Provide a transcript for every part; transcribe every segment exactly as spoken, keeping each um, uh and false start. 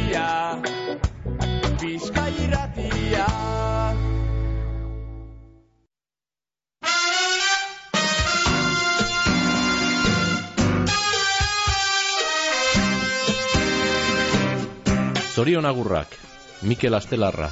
irratia, Bizkai irratia. Zorion agurrak, Mikel Astelarra.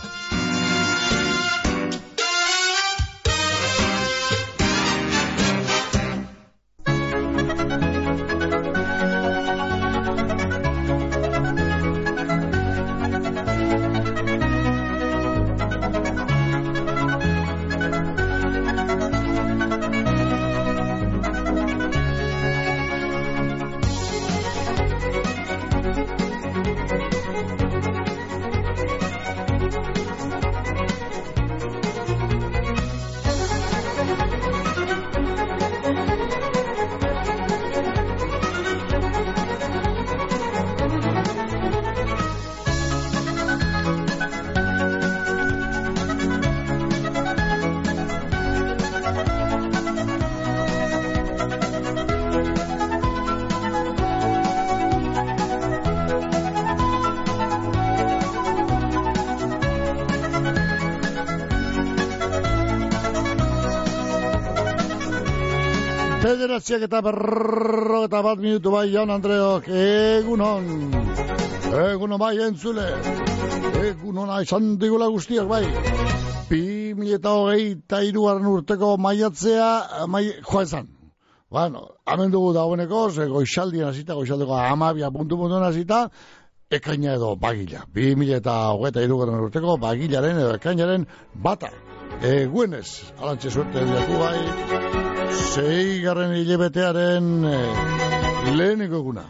Bederatziak eta berro eta bat minutu bai, Jan Andreok, egunon, egunon bai entzule, egunon aizan digula guztiak bai, bi mila eta hogeita hirugarren urteko maiatzea, mai, joa ezan, bueno, hemen dugu dagoeneko, ze goizaldien hasita, goizaldeko amabia puntu puntu hasita, ekaina edo bagila, bi mila eta hogeita hirugarren urteko bagilaren edo ekainaren bata, eguenez, alantxe suerte diatu bai, Seigarren hilebetearen eh, leheniko eguna.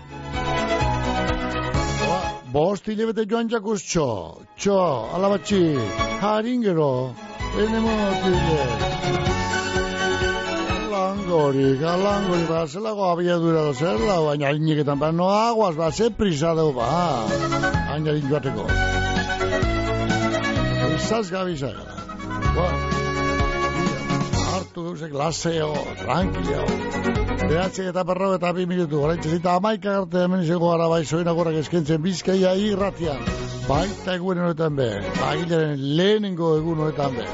Bost hilebete joan jakuz txo, txo, alabatxi, haringero, enemotile. Langorik, langorik, ba, zelago abiadura dozerla, baina hariniketan, ba, no aguaz, ba, ze prisa deu, ba, hainarin joateko. Izaz gabizagara. Ba, hartu gauzek laseo, tranquileo. Behatzik eta perro eta bi minutu. Horaitxe zita amaika garte hemen izango gara bai soinagorrak eskentzen Bizkaia irratian. Baita eguen honetan be. Bagilaren lehenengo egun honetan be.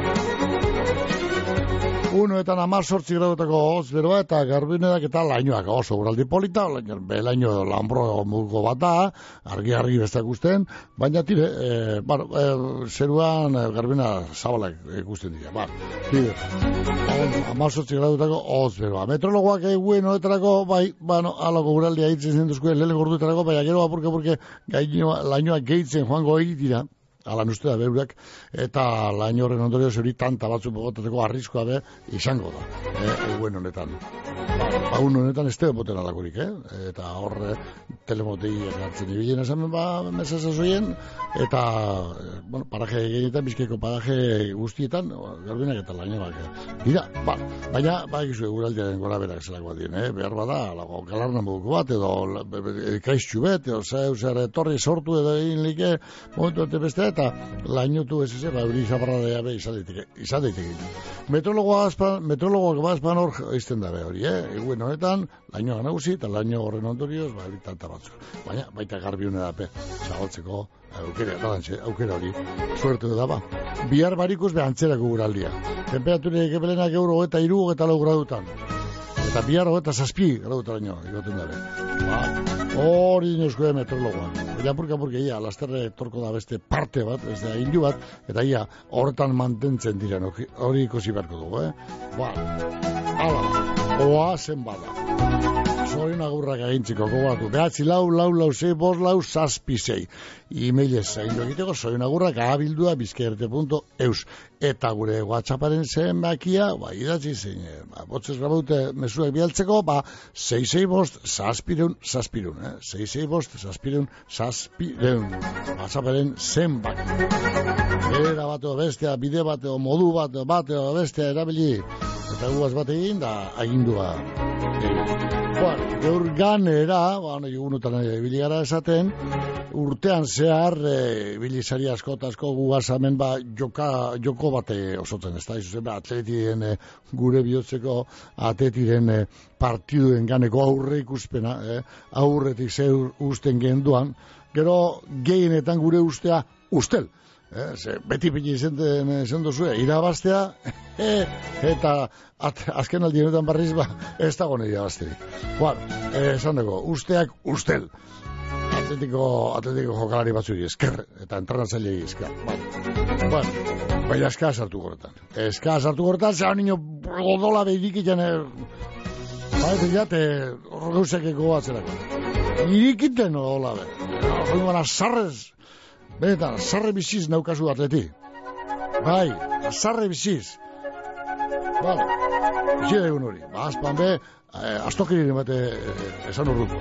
Unoetan amazortzi gradutako hoz beroa eta garbinedak eta lainoak oso guraldi polita, be laino lambro mugo bat da, argi-argi bestak usten, baina tire, e, bueno, e, zeruan e, garbina zabalak ikusten dira, ba, tire, amazortzi gradutako hoz beroa. Metrologoak eguen honetarako, bai, bueno, alako guraldi haitzen zen duzkuen lehen gorduetarako, baina gero apurke-apurke lainoak gehitzen joango egitira, alan uste da beurak, eta laino horren ondorio zuri tanta batzu bogotateko arriskoa be izango da, eh, eguen honetan. Ba, un honetan ez teo boten alakorik, eh? Eta horre telemotei hartzen ibilen esan, ba, mesaz zoien, eta, bueno, paraje genietan, bizkaiko paraje guztietan, garbinak eta lainoak dira, ba, baina, ba, egizu eguraldiaren gora berak zelako bat dien, eh? Behar bada, lago, galarna moduko bat, edo kaiztxu bet, edo zeu zer etorri sortu edo egin like, momentu ete beste, eta lainotu ez eze, ba, hori zabarra da jabe izan daiteke. Metrologoak metrologoak bazpan hor izten dabe hori, eh? Eguen honetan, lainoa nagusi, eta laino horren ondorioz, ba, hori tanta batzuk. Baina, baita garbiune dape, zagotzeko, aukera, talantxe, aukera hori, suerte da ba. Bihar barikuz behantzerako guraldia. Temperaturek ebelenak euro eta iru eta lau gradutan. Eta bihar eta zazpi gradutaraino, egoten dabe. Ba, hori dinozko metrologoan. Eta apurka-apurka, ia, lasterre torko da beste parte bat, ez da hindu bat, eta ia, horretan mantentzen diren, hori ikusi beharko dugu, eh? Ba, ala, oazen bada. Zorin agurrak agintziko gogatu. Behatzi lau, lau, lau, zei, bost, lau, zazpi, zei. E-mailez zaindu egiteko, zorin agurrak abildua bizkaerte punto eus. Eta gure WhatsApparen zenbakia, ba, idatzi zein, ba, botzez grabaute mesuak bialtzeko, ba, zei, zei, bost, zazpireun, zazpireun, eh? Zei, zei, bost, zazpireun, zazpireun. WhatsApparen zenbakia. Era bateo bestea, bide bateo, modu bateo, bateo, bestea, erabili. Eta guaz bat egin, da, agindua. Bueno, gaur ganera, bueno, jugunotan ibili gara esaten, urtean zehar, e, bilizari asko eta asko gugazamen ba, joka, joko bate osotzen, ez da, izuzen, atletien e, gure bihotzeko atletiren e, partiduen ganeko aurre ikuspena, e, aurretik ze usten genduan, gero gehienetan gure ustea ustel. Eh, ze, beti pini izan duzue, irabaztea, e, eta at, azken aldi honetan barriz ba, ez dago nire irabazterik. Bueno, eh, esan dago, usteak ustel. Atletiko, atletiko jokalari batzuk esker, eta entrenatzailei esker. Bueno, bueno, baina eska sartu gortan. Eska sartu gortan, zera niño godola behirik ikan, baina jate, horregauzekeko batzerako. Irikiten godola be. Joan sarrez, benetan, sarre biziz naukazu atleti. Bai, sarre biziz. Bale, bizi egun hori. Ba, azpan be, eh, astokirin bate eh, esan urruko.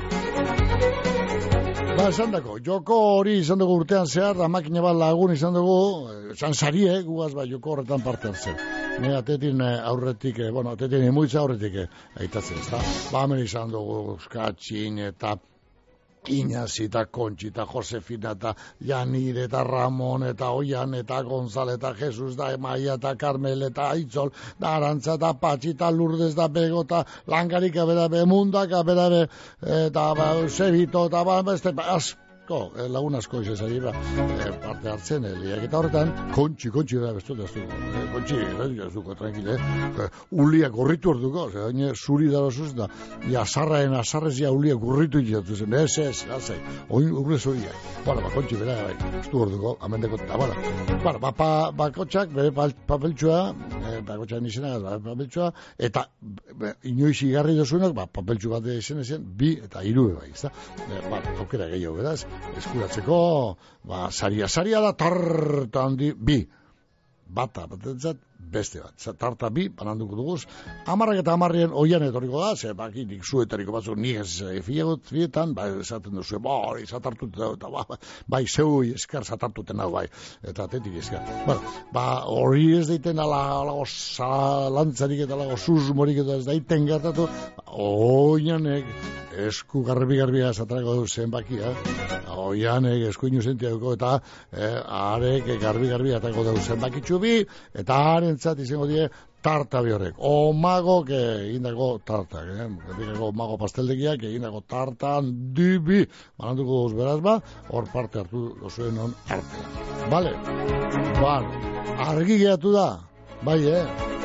Ba, esan dako, joko hori izan dugu urtean zehar, da makina bat lagun izan dugu, esan sarie, gugaz ba, joko horretan parte hartzen. Ne, atetin aurretik, bueno, atetin emuitza aurretik aitatzen, ez da? Ba, hemen izan dugu, Skatxin eta Iñazi eta Kontxi eta Josefina eta Janir eta Ramon eta Oian eta Gonzal eta Jesus da Maia eta Carmel eta Aitzol da Arantza eta Patxi eta Lourdes da Bego eta Langarik aberabe Mundak aberabe eta ba, Sebito eta ba, beste asko lagun asko izazari ba, parte hartzen eliak eta horretan Kontxi, Kontxi da bestu da Kontxi, ez duko tranquile uliak gorritu orduko zuri da losuz da ja sarraen asarrez ja uliak gorritu izatu zen ez ez, azai, oin urle zuriak bueno, ba, Kontxi bera, bai, estu orduko amendeko eta, bueno, bueno, ba, pa, bakotxak bere papeltxua eh, bakotxak nizena, ba, papeltxua eta be, inoiz igarri dozuenak ba, papeltxu bat izan ezen, bi eta hiru bai, ez da, e, ba, aukera gehiago beraz eskuratzeko, ba, saria, saria da tarta handi, bi, bata, batentzat, beste bat, tarta bi, bananduko duguz, amarrak eta amarrien oian etoriko da, ze, baki, nik zuetariko batzuk, nik ez fiagot, fietan, ba, esaten duzu, ba, hori, zatartuten da, eta, ba, bai, zeu eskar zatartuten hau, bai, eta atetik eskar. Bueno, ba, hori ez daiten ala, alago zalantzarik eta alago susmorik eta ez daiten gertatu, oianek, esku garbi-garbia zatarako du zenbaki, eh? Oianek esku inu sentiako eta eh, arek garbi-garbi atako du zenbakitxu bi, eta harentzat izango die tarta bi horrek. Omagok egindako tartak, eh? Egindako omago pasteldegiak egindako tarta handi bi, balanduko duz beraz ba, hor parte hartu dozuen hon artean. Bale? Bueno, argi geratu da, bai, eh?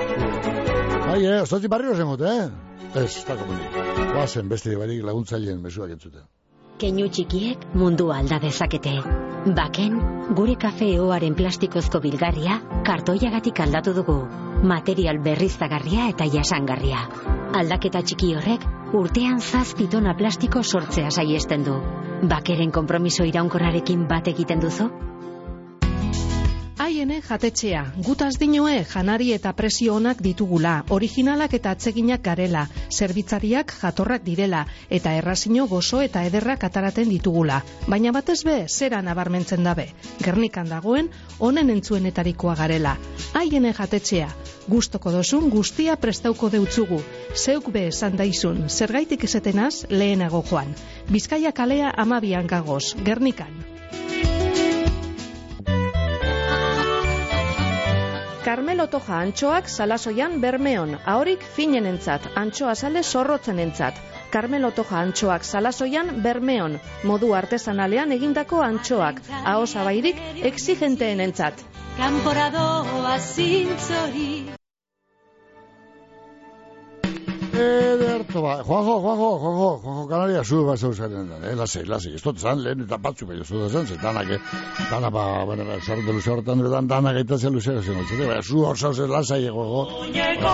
Bai, eh? Ostotzi barriro zengot, eh? Ez, eta komenik. Oazen beste barik laguntzaileen mezuak entzuten. Keinu txikiek mundua alda dezakete. Baken, gure kafeoaren plastikozko bilgarria kartoiagatik aldatu dugu. Material berriztagarria eta jasangarria. Aldaketa txiki horrek urtean zazpi tona plastiko sortzea saiesten du. Bakeren konpromiso iraunkorrarekin bat egiten duzu? Aiene jatetxea, gutaz dinoe janari eta presio onak ditugula, originalak eta atseginak garela, zerbitzariak jatorrak direla, eta errazino gozo eta ederrak ataraten ditugula. Baina batez be, zera nabarmentzen dabe. Gernikan dagoen, honen entzuenetarikoa garela. Aiene jatetxea, gustoko dozun guztia prestauko deutzugu. Zeuk be esan daizun, zergaitik esetenaz lehenago joan. Bizkaia kalea amabian gagoz, Gernikan. Carmelo Toja antxoak Salasoian Bermeon, ahorik finenentzat, antxoa sale zorrotzenentzat. Carmelo Toja antxoak Salasoian Bermeon, modu artesanalean egindako antxoak, ahosabairik exigenteenentzat. Kanporadoa zintzori. Ederto, ba, Juanjo, Juanjo, Juanjo, Juanjo Kanaria, zu bat zauzaren da, eh, lasei, lasei, ez dut zan, lehen eta batzu baina zu da zan, ze danak, danak, ba, bueno, zarrete luze horretan, dan, danak aitatzen luzera zen, otzete, baina zu hor zauzen lasai egogo. Oineko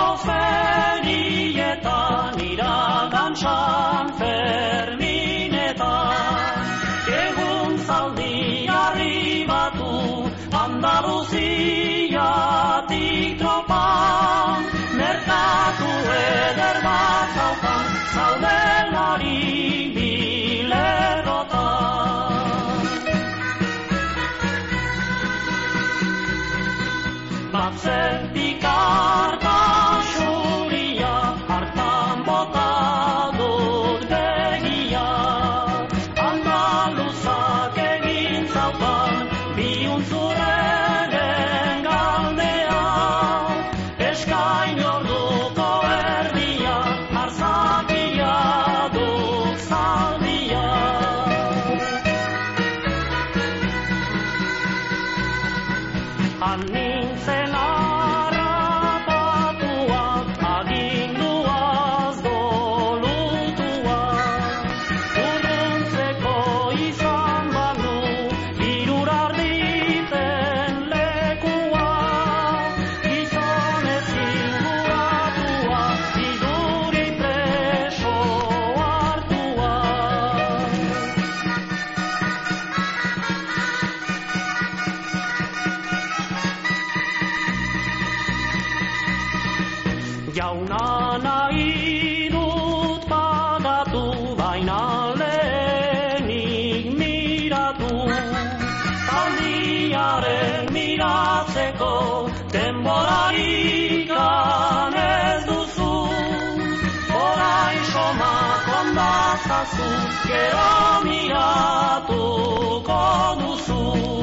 ferietan, iragan San Ferminetan, egun zaldi arribatu, Andaluziatik tropan, merkatu eder bat zaukan, zaudelari bilerrotan. Batzetik hartan Jauna nahi dut pagatu baina lehenik miratu. Zaldiaren miratzeko denborarik ez duzu. Orain somak ondazazu, gero miratuko duzu.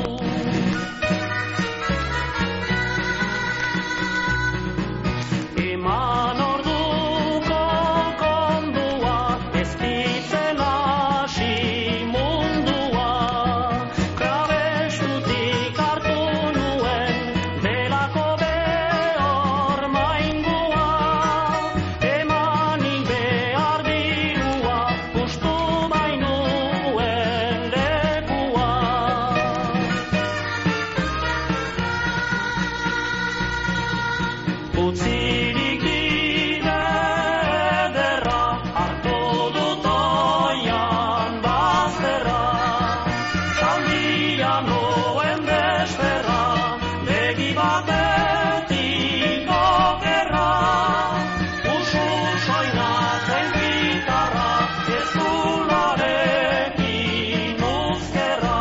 Eman orduko kondua, ez ditzen hasi mundua. Krabestutik hartu nuen, belako behor maingua. Emanik behar dirua, ustu bainuen lekua. Utzirik ederra, hartu dut oian bazterra. Zaldia noen desperra, begi batetik okerra. Usu soinatzen gitarra, ez zularekin uzkerra.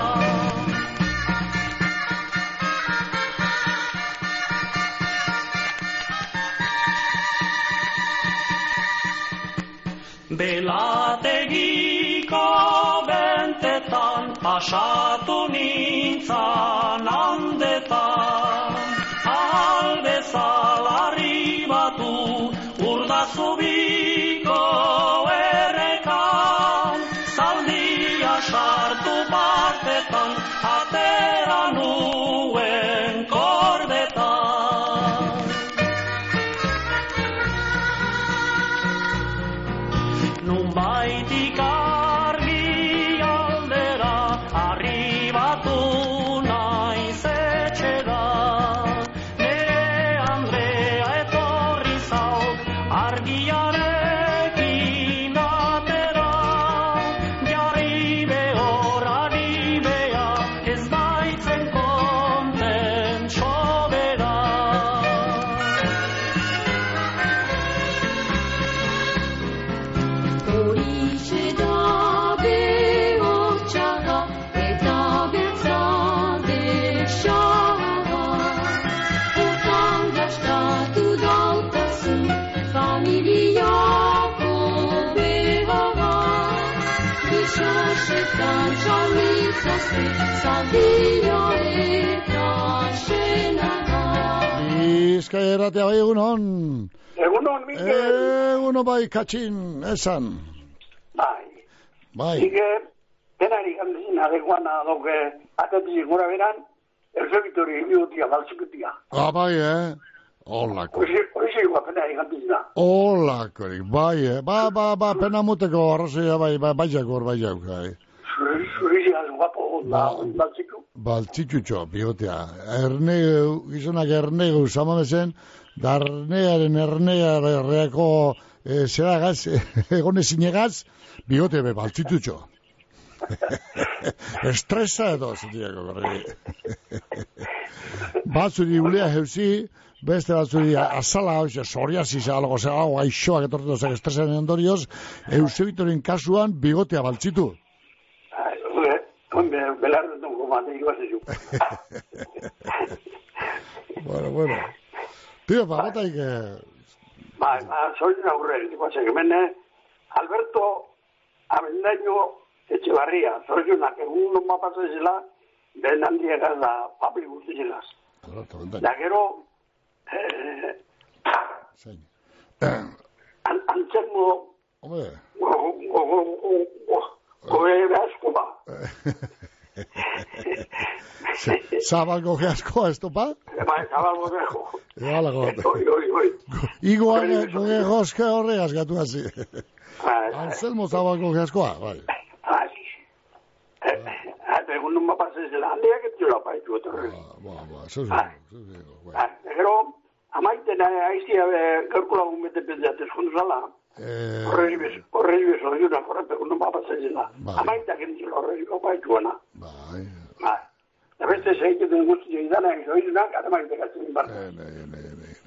Belategiko bentetan pasatu nintzan handetan. Ahal bezala arribatu urdazubiko errekan. Zaldia sartu partetan, atera nuen kordetan. Nunbaitik argi aldera, arribatu naiz etxera. Nere Andrea etorri zauk, argiarekin atera. Jarri behor, ari beha, ez baitzen konten sobera. Horixe da behotxaga eta beltza dexaga. Hortan gastatu dautazu familiako behaga. Bisosetan txalitzazu zaldia eta senaga. Bizkaia erratea bai egunon. Egunon, Mikel. Eguno bai katxin, esan. Bai. Bai. Ike, denari gandezin adeguana doke atetik gora beran, elzebitori iniutia, baltsukutia. Ah, bai, eh? Olako. Horixe igua denari gandezina. Olakorik, bai, eh? Ba, ba, ba, pena muteko arrazoia, bai, bai, bai jakor, bai jak, bai. Zurizi az guapo, da, baltziku. Baltzitxutxo, bihotea. Ernegu, gizonak ernegu zamamezen, da ernearen erneareako e, zera gaz, egone zinegaz, bihote be, baltzitxutxo. Estresa edo, zutiako, korri. Batzuri ulea heuzi, beste batzuri azala, oze, soriaziz, algo, zera, hau, aixoak etortu zek estresaren ondorioz, Eusebitoren kasuan bigotea baltzitu. Belardo tongo mate, iguazezu. Bueno, bueno. Tío, pa, bataik... Ba, ba, sorin aurre, iguazek, hemen, Alberto Abendaño Etxebarria, zorizunak, egun non mapatu ezela, ben handiegaz da papel guztizelaz. Alberto Abendaño. Da gero, eh, Zein. antzermo, Hombre. gobe asko ba. Zabalgo geaskoa, ez topa? Ba, zabalgo geasko. Hala, gote. Oi, oi, oi. Igoan goge goske horregaz gatu hazi. Anselmo zabalgo geaskoa, bai. Bai. Eta egun nun mapazezela, handiak etxola paitu etorre. Ba, ba, zuz digo, bai. Gero, amaiten aizia gaurko lagun bete pentsatez konduzala. Horregi bezo, juna, korrepe, egun nun mapazezela. Amaitak entzola horregi paituana. Bai. Bai. Da beste zeiketen guzti joidana, joidunak, ademaitek atzen barra. Ne, ne, ne, ne.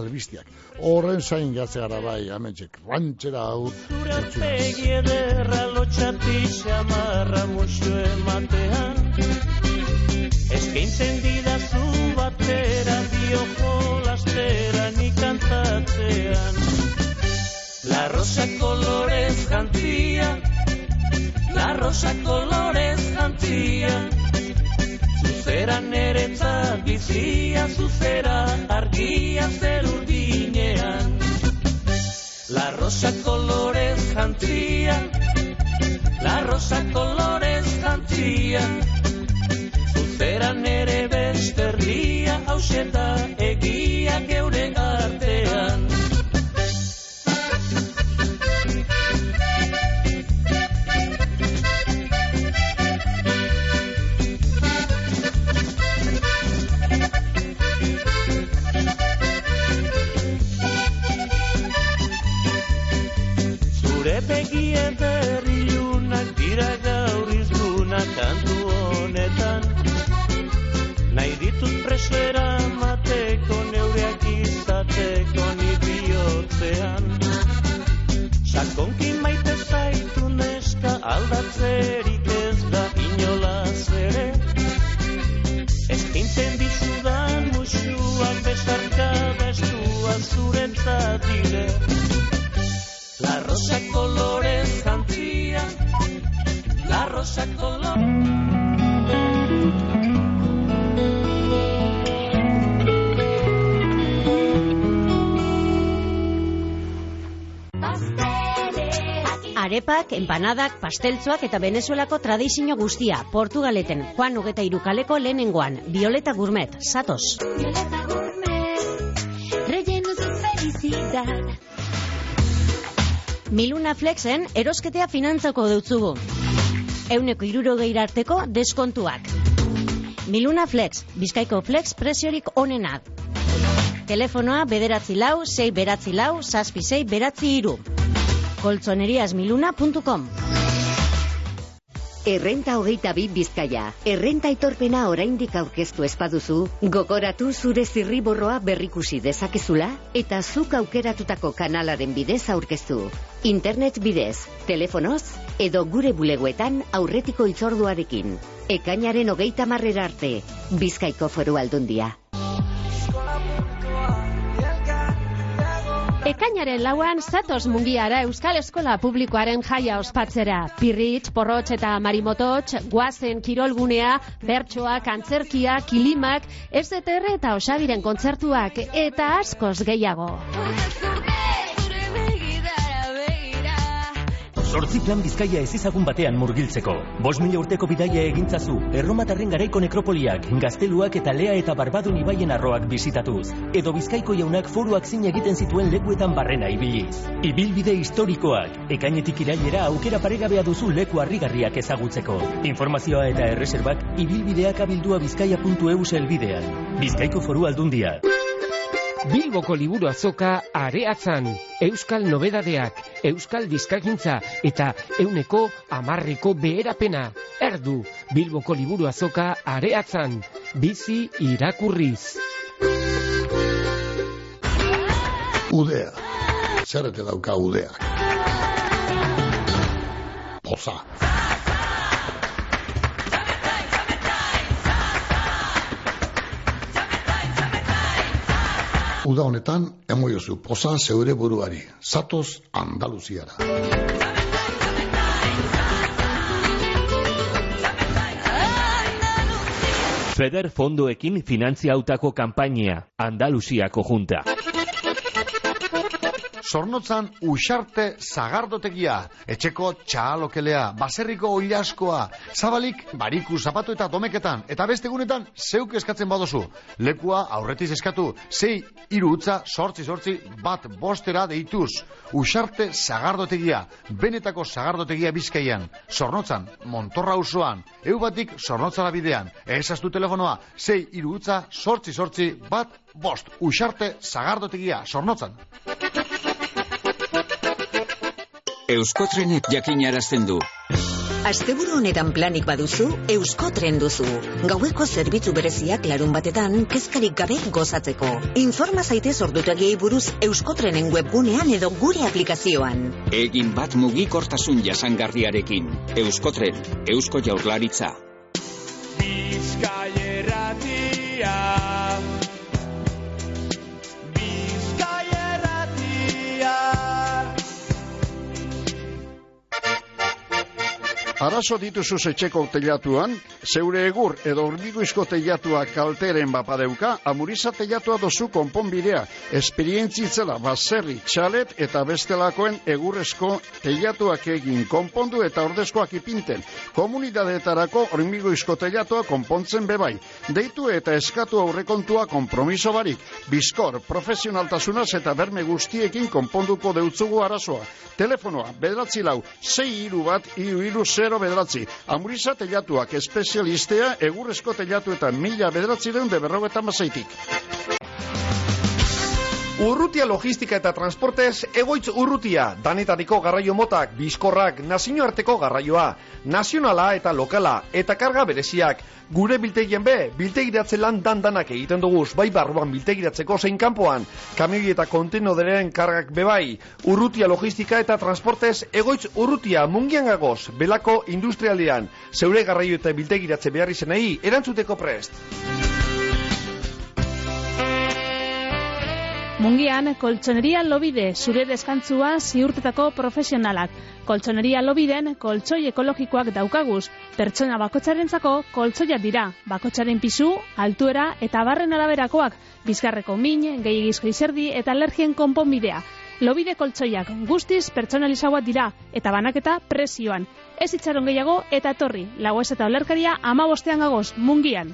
albistiak. Horren zain gatze gara bai, amentxek, rantxera hau. Zure aurpegi ederra lotxati xamarra muxu ematean. Eskaintzen didazu batera dio jolastera nik kantatzean. La rosa kolorez jantzia, la rosa kolorez jantzia. Zuzera neretzat bizia, zuzera argia zer urdinean. La rosa colores jantzia, la rosa colores jantzia. Zuzera nere besterria, hauseta egia geure artean. Begien berriunak dira gaur izgunak kantu honetan. Nahi ditut preso eramateko neureak izan. arepak, empanadak, pasteltzoak eta Venezuelako tradizio guztia. Portugaleten, Juan hogeta hiru kaleko lehenengoan. Violeta Gourmet, zatoz. Violeta Gourmet, rellenos de felicidad. Miluna Flexen erosketea finantzako deutzugu. Euneko hirurogei arteko deskontuak. Miluna Flex, Bizkaiko Flex preziorik onenak. Telefonoa bederatzi lau, sei beratzi lau, zazpi sei beratzi hiru. koltzonerias miluna puntu com. Errenta hogeita bi Bizkaia. Errenta aitorpena oraindik aurkeztu espaduzu, gogoratu zure zirriborroa berrikusi dezakezula eta zuk aukeratutako kanalaren bidez aurkeztu. Internet bidez, telefonoz edo gure bulegoetan aurretiko hitzorduarekin. Ekainaren hogeita marrera arte, Bizkaiko Foru Aldundia. Ekainaren lauan zatoz Mungiara Euskal Eskola Publikoaren jaia ospatzera. Pirritx, porrotx eta marimototx, guazen kirolgunea, bertsoak, antzerkia, kilimak, ez D T R eta Osabiren kontzertuak eta askoz gehiago. Zortzi plan Bizkaia ezizagun batean murgiltzeko. Bost mila urteko bidaia egintzazu, erromatarren garaiko nekropoliak, gazteluak eta Lea eta Barbadun ibaien arroak bisitatuz. Edo Bizkaiko jaunak foruak zin egiten zituen lekuetan barrena ibiliz. Ibilbide historikoak, ekainetik irailera aukera paregabea duzu leku harrigarriak ezagutzeko. Informazioa eta erreserbak ibilbideak abildua bizkaia puntu e u helbidean. Bizkaiko Foru Aldundia. Bilboko liburu azoka areatzan, euskal nobedadeak, euskal dizkagintza eta euneko amarreko beherapena. Erdu, Bilboko liburu azoka areatzan, bizi irakurriz. Udea. Zer ete dauka udeak? Poza. Uda honetan, emoiozu, poza zeure buruari. Zatoz Andaluziara. Feder fondoekin finantziautako kanpainia. Andaluziako junta. Zornotzan Uxarte Zagardotegia, etxeko txalokelea, baserriko oilaskoa, zabalik bariku zapatu eta domeketan, eta beste egunetan zeuk eskatzen badozu. Lekua aurretiz eskatu, zei hiru utza sortzi sortzi bat bostera deituz. Uxarte Zagardotegia, benetako Zagardotegia Bizkaian, Zornotzan, Montorra auzoan, eu batik Zornotzara bidean, ezaztu telefonoa, zei hiru utza sortzi sortzi bat bost. Uxarte Zagardotegia, Zornotzan. Euskotrenek jakinarazten du. Asteburu honetan planik baduzu, Euskotren duzu. Gaueko zerbitzu bereziak larun batetan, kezkarik gabe gozatzeko. Informa zaitez ordutegiei buruz Euskotrenen webgunean edo gure aplikazioan. Egin bat mugikortasun jasangarriarekin. Euskotren, Eusko Jaurlaritza. Bizkaierratia. Arazo dituzu etxeko teilatuan, zeure egur edo hormigoizko teilatua kalteren bapadeuka, Amuriza teilatua dozu konponbidea, esperientzitzela baserri, txalet eta bestelakoen egurrezko teilatuak egin konpondu eta ordezkoak ipinten. Komunidadeetarako hormigoizko teilatua konpontzen bebai. Deitu eta eskatu aurrekontua konpromiso barik. Bizkor, profesionaltasunaz eta berme guztiekin konponduko deutzugu arazoa. Telefonoa, bederatzi lau, sei hiru bat, hiru hiru zero bederatzi. Amuriza teilatuak espezialistea egurrezko teilatuetan mila bederatzireun de berrogetan bazaitik. Urrutia logistika eta transportez egoitz urrutia, danetariko garraio motak, bizkorrak, nazioarteko garraioa, nazionala eta lokala, eta karga bereziak. Gure biltegien be, biltegiratze lan dandanak egiten duguz, bai barruan biltegiratzeko zein kanpoan, kamioi eta kontenoderen kargak bebai. Urrutia logistika eta transportez egoitz urrutia mungian gagoz, belako industrialdean, zeure garraio eta biltegiratze behar izenei, erantzuteko prest. Mungian, koltsoneria Lobide, zure deskantzua ziurtetako profesionalak. Koltsoneria Lobiden, koltsoi ekologikoak daukaguz. Pertsona bakotxarentzako koltsoia dira. Bakotxaren pisu, altuera eta barren araberakoak. Bizkarreko min, gehiagizko izerdi eta alergien konponbidea. Lobide koltsoiak guztiz pertsonalizagoak dira eta banaketa prezioan. Ez itxaron gehiago eta etorri. Lagoez eta olerkaria hamabostean gagoz, Mungian.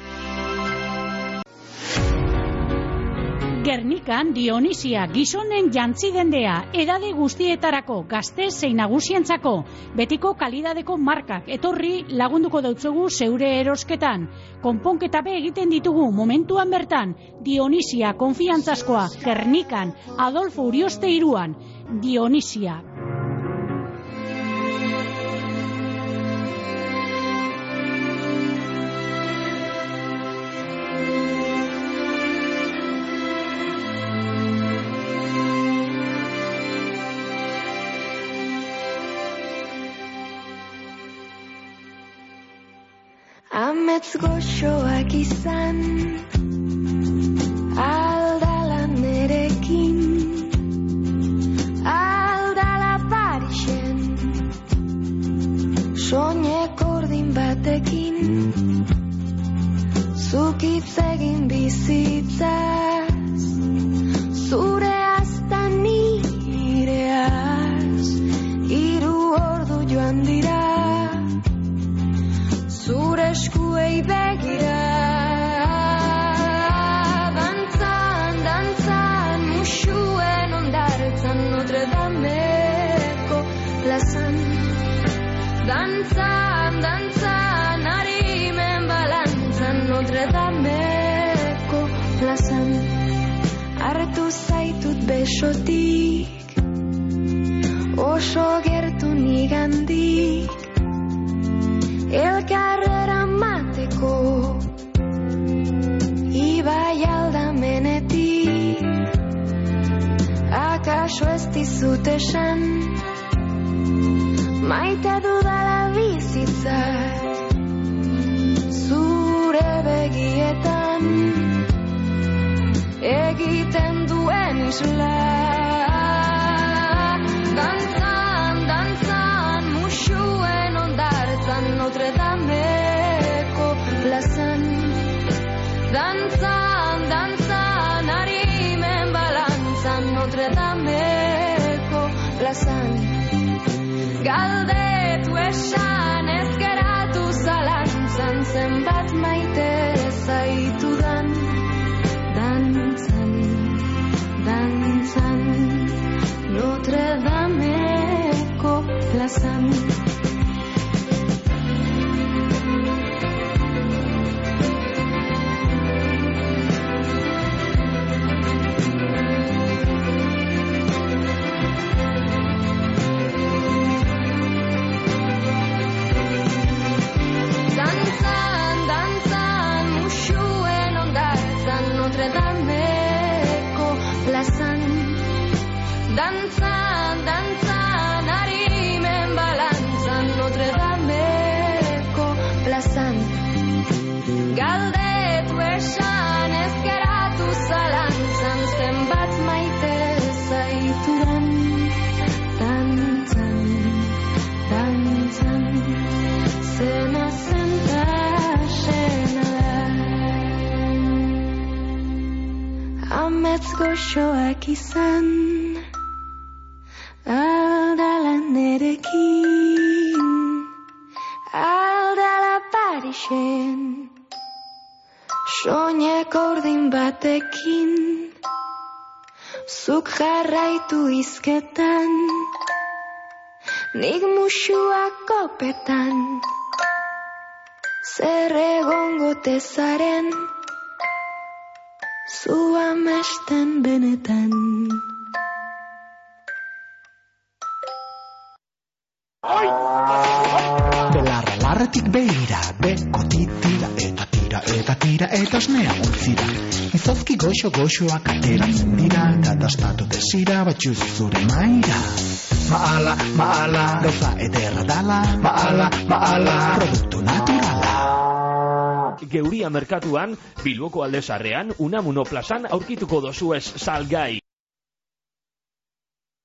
Gernikan Dionisia gizonen jantzi dendea, edade guztietarako, gazte zein nagusientzako, betiko kalidadeko markak, etorri lagunduko dautzugu zeure erosketan. Konponketa be egiten ditugu momentuan bertan, Dionisia konfiantzazkoa, Gernikan, Adolfo Urioste iruan, Dionisia. Amets goxoak izan aldala nerekin, aldala Parisen, soinek ordin batekin, zuk hitz egin bizitzaz, zure azta nireaz, hiru ordu joan dira, zure eskuei begira. Dantzan, dantzan, musuen ondartzan, Notre Dameko plazan. Dantzan, dantzan, harimen balantzan, Notre Dameko plazan. Hartu zaitut besotik, oso gertu nigandik, elkarrera mateko, ibai aldamenetik, akaso ez dizut esan, maite dudala bizitzak, zure begietan, egiten duen isla. Dantzan, dantzan, musuen ondartzan, Notre Dameko plazan. Dantzan, dantzan, harimen balantzan, Notre Dameko plazan. Galdetu esan ez geratu zalantzan, zenbat maite zaitudan. Dantzan, dantzan, Notre Dameko plazan. Dantzan, dantzan, harimen balantzan, Notre Dameko plazan. Galdetu esan ez geratu zalantzan, zenbat maite zaitudan. Dantzan, dantzan, zena zenta sena da. Amets goxoak izan aldala nerekin, aldala Parisen, soinek ordin batekin, zuk jarraitu izketan, nik musuak kopetan, zer egongo tezaren, zu amesten benetan. Belarra larretik behira, beko titira eta tira eta tira eta osnea utzira. Izozki goxo goxoak ateratzen dira, katastatu desira batxuz zure maira. Maala, maala, gauza ederra dala, maala, maala, produktu naturala. Geuria merkatuan, Bilboko aldezarrean, Unamuno plazan aurkituko dozuez salgai.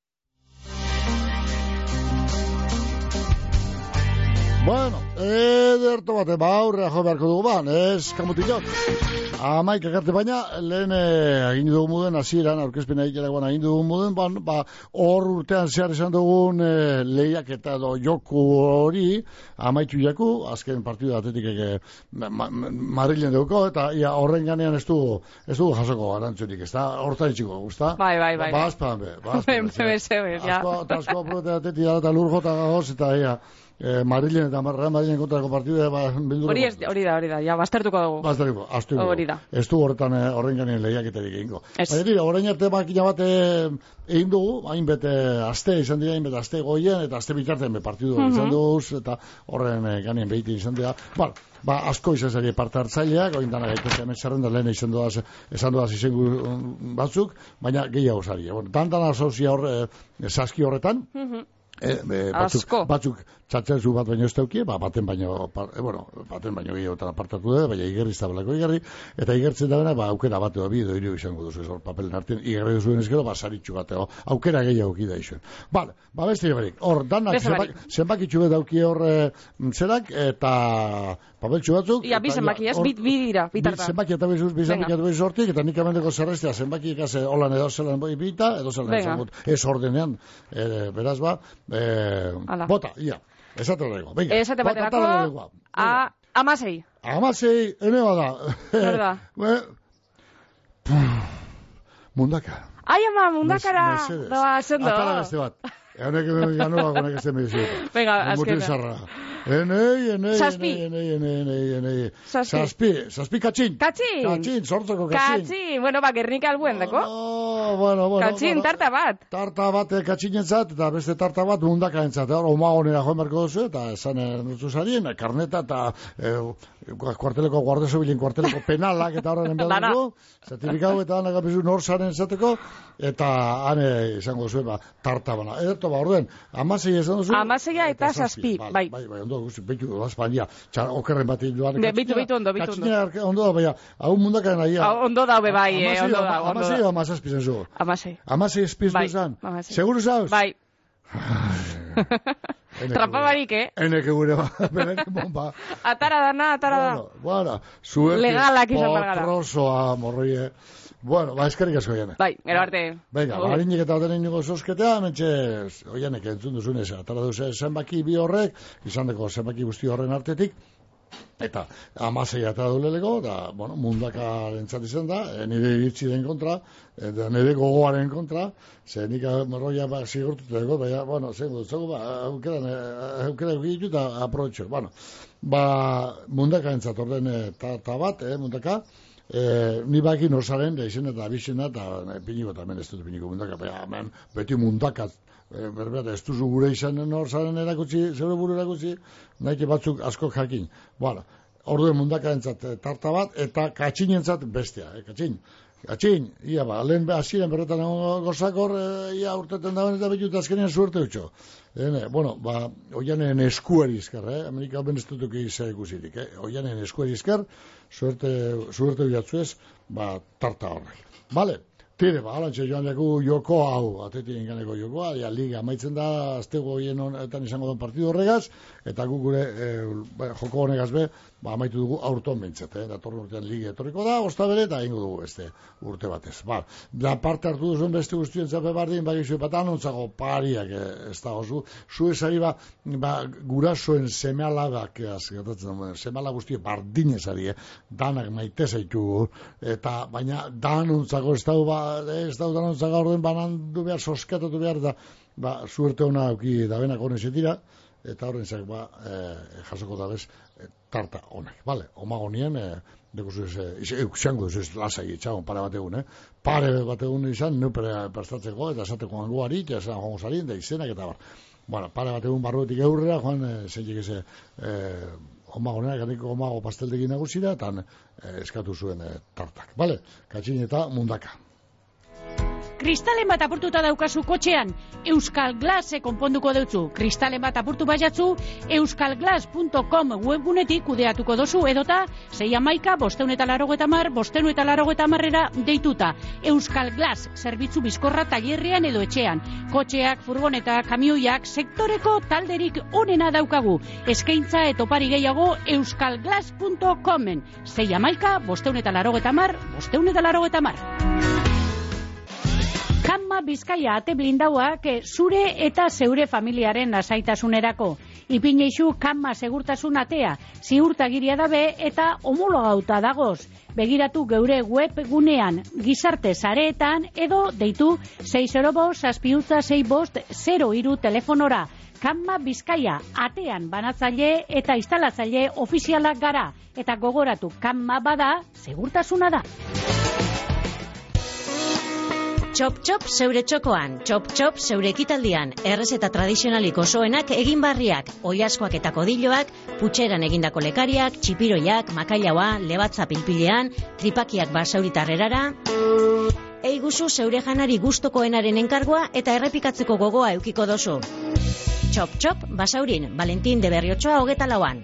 Bueno, eh... ederto bate, ba, aurrea jo beharko dugu ban, ez, kamutikot. Amaik akarte baina, lehen egin dugu muden, hasieran aurkezpena ikeragoan egin dugu muden, ban, ba, hor urtean zehar esan dugun e, lehiak eta do joku hori, amaitu jaku, azken partidu atetik eke ma, ma, Madrilen duko, eta ia, horren ganean ez dugu, ez dugu jasoko arantzunik, ez da, hortan itxiko, guzta? Bai, bai, bai. Ba, azpan be, ba, azpan be. Asko, eta asko aprobete atetik dara eta lur jota gagoz, eta ia, Eh, Madrilen eta Real Madrilen kontrako partidua ba, hori, ez, hori da, hori da, ja, baztertuko dugu. Baztertuko, astuko. Hori da. Ez du horretan eh, horren gainen lehiaketerik egingo. Baina dira, horrein arte makina bat egin dugu, hainbete aste izan dira, hainbete aste goien, eta aste bitartean be partidu uh -huh. izan dugu, eta horren eh, gainen behiti izan dira. Ba, ba, asko izan zari parte hartzaileak, oin dana gaitezke hemen zerrenda lehen izan duaz, esan duaz izen batzuk, baina gehiago zari. Bueno, tantan asozia hor, eh, saski horretan, uh -huh. E, e, batzuk, batzuk txatxezu bat baino ez daukie, ba, baten baino, pa, e, bueno, baten baino gehiagotan apartatu da, baina igerri zabalako igerri, eta igertzen da bena, ba, aukera bat edo bi edo hiru izango duzu, hor papelen artean, igerri duzuen ezkero, ba, saritxu bat edo, aukera gehiago kida izuen. Bale, ba, beste joberik, hor, danak, zenbak, zenbakitxu bet daukie hor e, zerak, eta papeltxu batzuk. Ia, bi zenbaki, ez, bi dira, bitarta. Zenbaki eta bezuz, bi zenbaki eta bezuz hortik, eta nik amendeko zerrestea, zenbaki ikase holan edo zelan boi bita, edo zelan izango, ez ordenean, e, beraz ba, Eh, bota, ia, esate horrego. Esate baterako, a, amasei. Amasei, ene bada. Berda. Mundaka. Ai, ama, mundakara. Mesedes. Doa, zendo. Atala beste bat. Egonek egin ganoa gonek ez temezio. Venga, azkena. Enei, enei, Saspi. enei, enei, enei, enei. Saspi. Saspi, saspi katxin. Katxin. Katxin, sortzoko katxin. Katxin, bueno, ba, gernika albuen dako. Oh, bueno, bueno. Katxin, tarta bat. Tarta bat katxinentzat, eta beste tarta bat mundakaentzat. Hor, omagonera joan berko duzu, eta esan ernutu zarien, karneta eta eh, kuarteleko guardesobilin, kuarteleko penalak, eta horren enbelduko, zertifikatu eta anak apizu nor zaren zateko, eta hane izango zuen, ba, tarta bana. Ederto, ba, orden, amasei esan duzu. Amaseia eta saspi, bai. Bai, bai, ondo, behitu, bazpania, txar, okerren bat joan. Bitu, bitu, ondo, bitu, ondo. Katxinea, ondo da, baina, hau mundakaren aia. Ondo da, be, bai, ondo da, ondo da. Amasei o amasazpi zen zu? Amasei. Amasei espiztu zen? Seguru zauz? Bai. Trampa barik, eh? Eneke gure ba, beneke bomba. Atara dana, atara da. Bueno, bueno, zuek. Legalak izan bergara. Potrosoa, morroie. Bueno, ba, eskerrik asko jane. Bai, gero arte. Venga, barinik eta baten ingo zozketea, mentxe, oianek entzun duzunez, atara duze zenbaki bi horrek, izan deko zenbaki guzti horren artetik, eta amasei atara duleleko, da, bueno, mundaka entzat izan da, nire iritsi den kontra, eta nire gogoaren kontra, ze nik morroia ba, zigortuteko, baina, bueno, zengo, zengo, ba, aukeran, aukera egitu eta aprobetxo, bueno, ba, mundaka entzat orden eta bat, eh, mundaka, Eh, ni baki nosaren da izena eta abizena eta eh, piniko eta hemen ez dut piniko mundaka, baina hemen beti mundakat, eh, berbeat ez duzu gure izan nosaren erakutsi, zeure buru erakutsi, nahike batzuk asko jakin. Bueno, orduen mundaka entzat tarta bat eta katxinentzat bestea, eh, katxin. Katxin, ia ba, lehen hasieran berretan gozak hor, e, ia urteten dagoen eta betut azkenean suerte utxo. E, bueno, ba, oianen eskuari izker, eh? Amerika ben ez dutuk izan ikusirik, eh? Oianen eskuari izker, suerte, suerte bilatzuez, ba, tarta horrek. Vale? Tire, ba, alantxe joan dugu joko hau, atetik inganeko jokoa, ja, liga amaitzen da, aztego hien honetan izango den partidu horregaz, eta gu gure e, ba, joko honegaz be, ba, amaitu dugu aurton bintzat, eh? Datorren urtean liga etorriko da, osta bere, eta ingo dugu beste urte batez. Ba, da parte hartu duzuen beste guztien zape bardin, bagizu epatan, ontzago pariak ez da oso, zu esari ba, ba gurasoen semealabak, gertatzen semeala guztie bardinezari, eh? Danak maite zaitu, eta baina dan ontzago ez dau, ba, ez dau dan ontzago orden, banan du behar, soskatatu behar, da, ba, suerte hona auki da benak honen zetira, eta horren zak, ba, e, jasoko da bez, e, tarta honak, bale, omagonien, e, dekuzu ez, e, eukxango ez, ez lasai, etxagon, pare bat egun, eh? Pare bat egun izan, nupere prestatzeko, eta esateko anguari, eta esan joan zarien, da izenak, eta bar. Bueno, pare bat egun barruetik eurrera, joan, e, zeitek eze, e, omagonenak, ganiko omago pasteldekin nagusira, eta e, eskatu zuen e, tartak, bale, katxin eta mundaka. kristalen bat apurtuta daukazu kotxean, Euskal Glase konponduko deutzu. Kristalen bat apurtu baiatzu, euskalglas punto com webgunetik kudeatuko dozu, edota sei hamaika, bosteun eta larogeta mar, bosteun eta larogeta marrera deituta. Euskal Glas, zerbitzu bizkorra tailerrean edo etxean. Kotxeak, furgoneta, kamioiak, sektoreko talderik onena daukagu. Eskaintza eta opari gehiago euskalglas punto comen. sei hamaika, bosteun eta larogeta mar, bosteun eta larogeta mar. Kanma Bizkaia ate blindauak zure eta zeure familiaren lasaitasunerako. Ipineixu Kanma segurtasun atea, ziurtagiria dabe eta homologauta dagoz. Begiratu geure webgunean, gizarte sareetan edo deitu sei zero bost, zazpiutza sei bost, zero hiru telefonora. Kanma Bizkaia atean banatzaile eta instalatzaile ofizialak gara. Eta gogoratu, Kanma bada, segurtasuna da. Txop txop zeure txokoan, txop txop zeure ekitaldian, errezeta tradizionalik osoenak egin barriak, oilaskoak eta kodiloak, putxeran egindako lekariak, txipiroiak, makailaua, lebatza pilpilean, tripakiak basauritarrerara. Eiguzu zeure janari gustokoenaren enkargoa eta errepikatzeko gogoa eukiko dozu. Txop txop basaurin, Valentin de Berriotxoa hogeta lauan.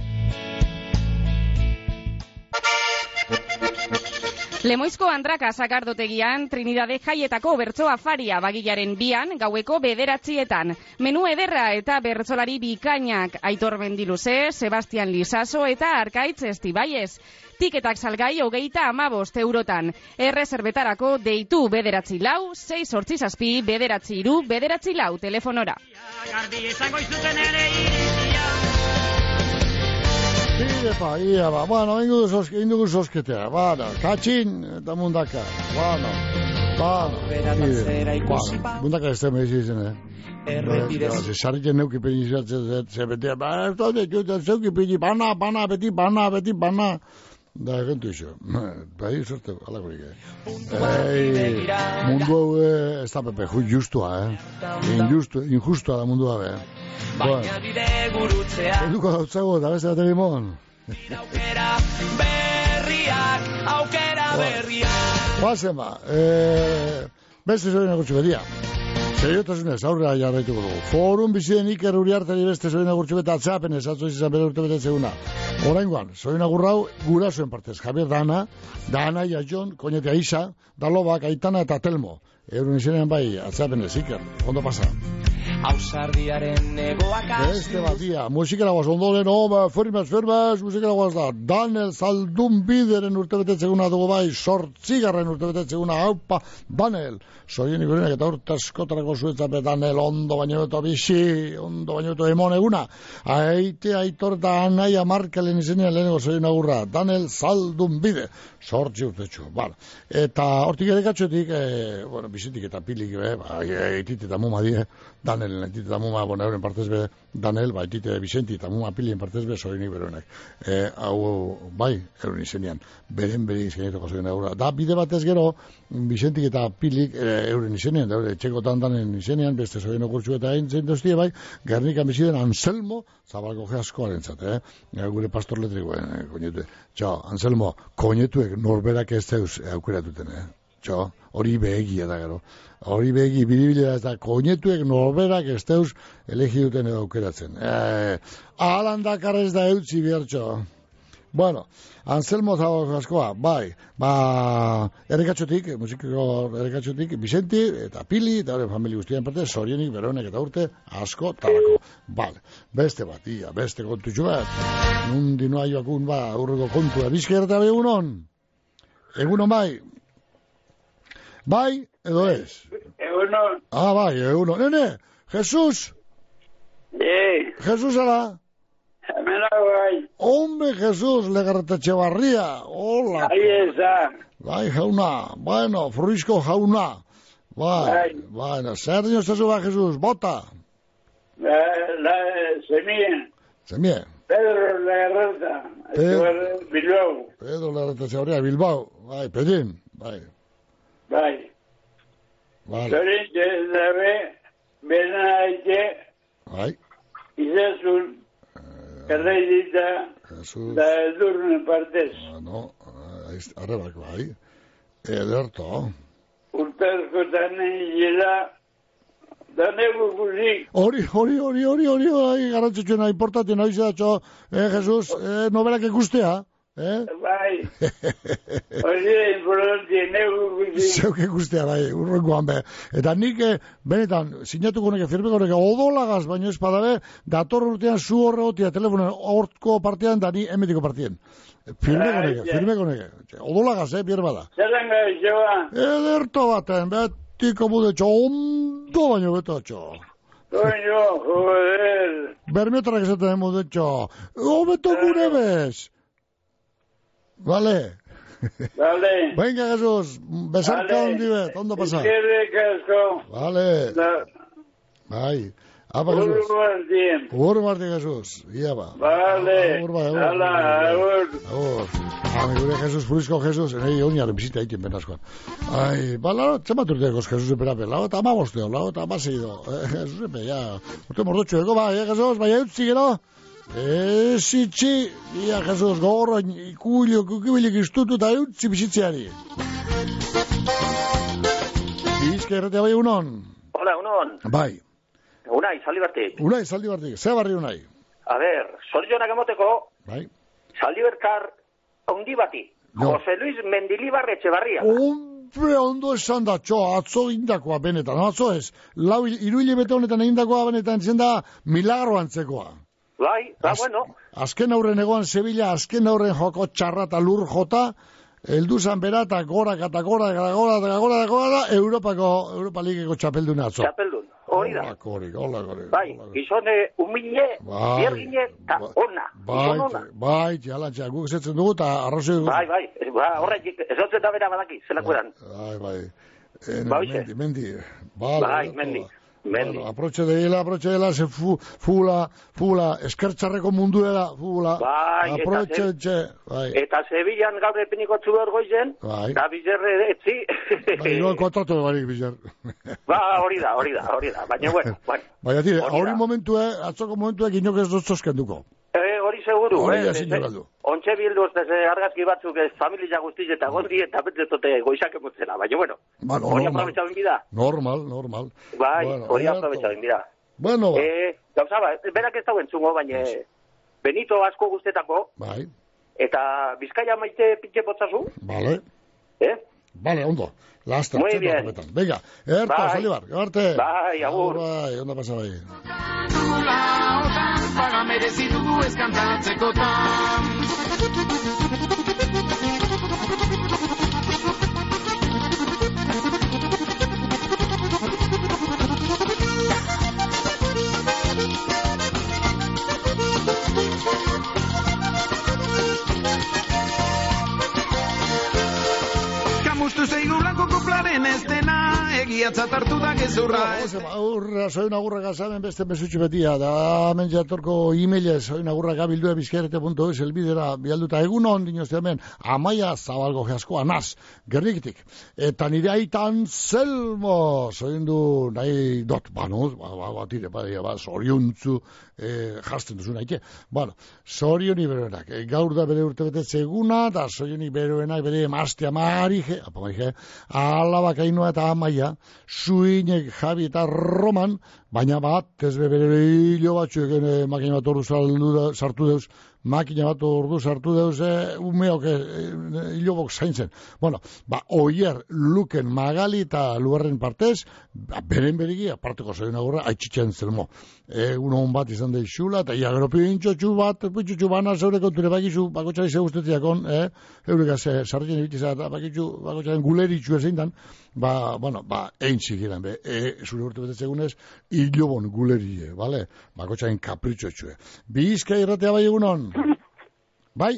Lemoizko Andraka sakardotegian Trinidade jaietako bertso afaria bagilaren bian gaueko bederatzietan. Menu ederra eta bertsolari bikainak Aitor Mendiluze, Sebastian Lisaso eta Arkaitz Estibaiez. Tiketak salgai hogeita amabost eurotan. Erreserbetarako deitu bederatzi lau, sei sortzi zazpi, bederatzi iru, bederatzi lau telefonora. Epa, ia ba, bueno, indugu zosketea, bada, katxin eta mundaka, bueno, bueno, bueno, mundaka ez teme izan, eh? Sarriken neuki penizatzen, ze betea, ba, ez da, ez zeuki peni, bana, bana, beti, bana, beti, bana, da, gentu iso, bai, sorte, alakorik, eh? Mundu hau ez da, pepe, justua, eh? Injustua da mundua, eh? Baina bide gurutzea Eduko dautzago eta beste bat egimon Aukera berriak Aukera berriak Guazen ba Beste zorin agurtxu bedia Seriotasunez aurrera jarraituko dugu Forum biziden Iker Uriarteri beste zorin agurtxu beta atzapenez atzo izan bere urte betetzeguna Oraingoan, zorin agurrau gurasoen partez Javier Dana, Dana, Iajon, Koñetea Isa, Dalobak, Aitana eta Telmo Euren izenean bai atzapenez Iker, ondo pasa Ausardiaren egoaka Beste batia, musikera guaz ondoren, oh, firmaz, firmaz, musikera guaz da Daniel Zaldun bideren urtebetetzeguna dugu bai, sortzigarren urtebetetzeguna, haupa, Daniel Soien ikurenak eta urte askotarako zuetzape Daniel, ondo baino beto bizi, ondo baino beto emon eguna Aite, aitor eta anaia markelen izenean leheneko soien agurra Daniel Zaldun bide, sortzi urtetxu, bala Eta hortik ere katxotik, eh, bueno, bizitik eta pilik, eh, ba, eitit eta muma die, Daniel Eitit eta muma, bueno, euren partez be Daniel, ba, eitit Vicenti eta muma pilien partez be soinik beroenak. E, hau, bai, euren izenean, beren bere izkenetoko zoien aurra. Da, bide batez gero, Vicentik eta pilik e, euren izenean, da, txekotan danen izenean, beste soien okurtxu eta hain zein doztie, bai, Gernikan biziden Anselmo, zabalko geaskoaren zat, eh? E, gure pastor letrikoen, eh, koñetu. Txo, Anselmo, koñetuek norberak ez zeuz aukeratuten, eh? Txo, hori behegia da gero. Hori begi, biribilera ez da, koñetuek norberak ez deuz elegi duten edo aukeratzen. E, Alan Dakar ez da eutzi bihartxo. Bueno, Anselmo Zabakoa, bai, ba, errekatxotik, musikiko errekatxotik, Vicenti eta Pili, eta hori familia guztien parte, Zorienik, Beronek eta urte, asko, talako. Bale, beste bat, ia, beste kontutxu bat. Nundi noa joakun, ba, urreko kontua. Bizker eta egunon? Egunon bai? Bai, edo ez? Egunon. Ah, bai, egunon. Nene, Jesus? Eh. Jesus ala? Hemen bai. Hombre, Jesus, Legarretetxe barria. Hola. Ahí eza. Bai, jauna. Bueno, Fruisko jauna. Bai, bueno, zer dino zezu ba, Jesus? Bota. La, la, semien. Semien. Pedro Legarreta. Pedro. Bilbao. Pedro Legarretetxe barria, Bilbao. Bai, Pedrin. Bai. Bai. Vale. Zorintxe dabe, bena aite, bai. Izazun, erraidita, da edurnen partez. Ah, no, arrebak bai. Ederto. Urte askotan nila, da negu guzik. Hori, hori, hori, hori, hori, hori, garantzitsuena, importantien, hori zedatxo, eh, Jesus, eh, nobelak ikustea, eh? Bai, hori importantien, negu guzik. Zeuk ikustea, bai, urrengoan be. Eta nik, eh, benetan, sinatuko neke, firmeko neke, odolagaz, baino ez padabe, datorren urtean zu horre gotia, telefonen hortko partian, da ni emetiko partien. Firmeko neke, firmeko neke. Odolagaz, eh, bierba da. Zeran gai, zeba? Ederto baten, betiko budetxo, ondo baino beto atxo. Coño, joder. Bermiotarak esaten budetxo. Obeto gure bez. Vale. Vale. Venga, Jesús, besarka vale. Ondi bet, ondo pasa. Eskerrik asko. Vale. Da. Bai. Apa, Jesús. Ur Martín. Ur Martín, Jesús. Ia ba. Vale. Ur, bai, ur. Hala, agur. Agur. Ami gure Jesús, Furizko Jesús, nahi oinaren bizita egiten benazkoan. Ai, ba, lau, txemat urtekoz Jesús eperape, lau eta amabosteo, lau eta amaseido. Jesús epe, ja, urte mordotxo eko, bai, eh, Jesús, bai, eutzi, gero? Ezitzi, ia, Jesus, gorro, ikulio, kukibilik istutu eta eutzi bizitzeari. Bizka erretea bai unon? Hola, unon. Bai. Unai, zaldi bartik. Unai, zaldi bartik. Zer barri unai? A ber, zorionak emoteko, bai. Zaldi berkar ondi bati. Jo. Jose Luis Mendilibar Etxebarria. Hombre, ondo esan da, txo, atzo indakoa benetan, atzo ez. Lau, iruile bete honetan egindakoa benetan zen da milagro antzekoa. Bai, ba, Az, bueno. Azken aurren egoan Sevilla, azken aurren joko txarra eta lur jota, heldu zan bera eta gora, eta gora, eta gora, eta gora, eta gora, Europako, Europa Ligeko txapeldun atzo. Txapeldun, hori da. Hola, korik, hola, korik. Bai, gizone humile, biergine, eta ona. Bai, bai, jalantxa, guk esetzen dugu, eta arrozio... Bai, bai, ba, horretik, ez dut eta bera badaki, zelako edan. Bai, bai. Bai, mendi, mendi. Bai, mendi. Mendi. Bueno, aproche de ela, aproche de ela, se fu, fula, fula, eskertxarreko mundu dela, fula. Bai, aproche, eta, txe, bai. Eta Sevillan gaur epiniko txuber goizen, bai. Da bizerre etzi. Bai, no, kontratu de barik bizar. Ba, hori da, hori da, hori da, baina, bueno, bueno. Baina, tire, hori momentu, eh, atzoko momentu egin inok ez dut duko. Eh, hori seguru, hori eh. Hori galdu. Ontxe bilduz, ez argazki batzuk, ez familia guztiz eta gondi, eta betzetote goizak emutzela, baina, bueno. Bueno, hori normal. aprobetxabin bida. Normal, normal. Bai, bueno, hori aprobetxabin bida. Bueno, ba. Eh, gauza, ba, berak ez dauen zungo, baina Benito asko guztetako. Bai. Eta Bizkaia maite pitxe potzazu. Vale. Eh? Vale, ondo. Lasta. Muy bien. Venga, erta, bai. Zalibar, garte. Bai, agur. Bai, onda pasa bai. Paga merezitu ez kantatzekotan. Kamustu zeigu blanko koplaren ez dena, egiatzat hartu da gezurra. Aurra, soin agurra gazamen beste mesutxu betia, da hemen jatorko e-mailez, soin agurra gabildua bizkerete punto es, elbidera bialduta egun hon dinozte hemen, Amaia Zabalgo jasko anaz, gerrikitik. Eta nire aitan Zelmo, soin du nahi dot, bano, ba, ba, ba, tire, ba, ba, zoriontzu, eh, jasten duzu nahi, bueno, zorioni beroenak, e, gaur da bere urte betetze eguna, da zorioni beroenak bere emazte amarije, apamaike, alabak ainua eta Amaia, Suinek, Javi eta Roman, baina bat, ez bere hilo batzuek eh, makina bat ordu sartu deuz, makina bat ordu sartu deuz, eh, umeok eh, hilobok zaintzen. Bueno, ba, oier, luken, magali eta lugarren partez, ba, beren berigi, aparteko zoien agurra, haitxitzen Zelmo. Egun hon bat izan da xula, eta ia gero pintxotxu bat, pintxotxu bana zeure konture bakizu, bakotxari ze guztetiakon, eh, eureka ze, sartzen ebitiza, bakitzu, bakotxaren guleritxu ezein dan, ba, bueno, ba, egin zikiran, be, e, zure urte betetze egunez, hilobon gulerie, vale? Bakotxaren kapritxotxue. Bizka irratea bai egunon? Bai?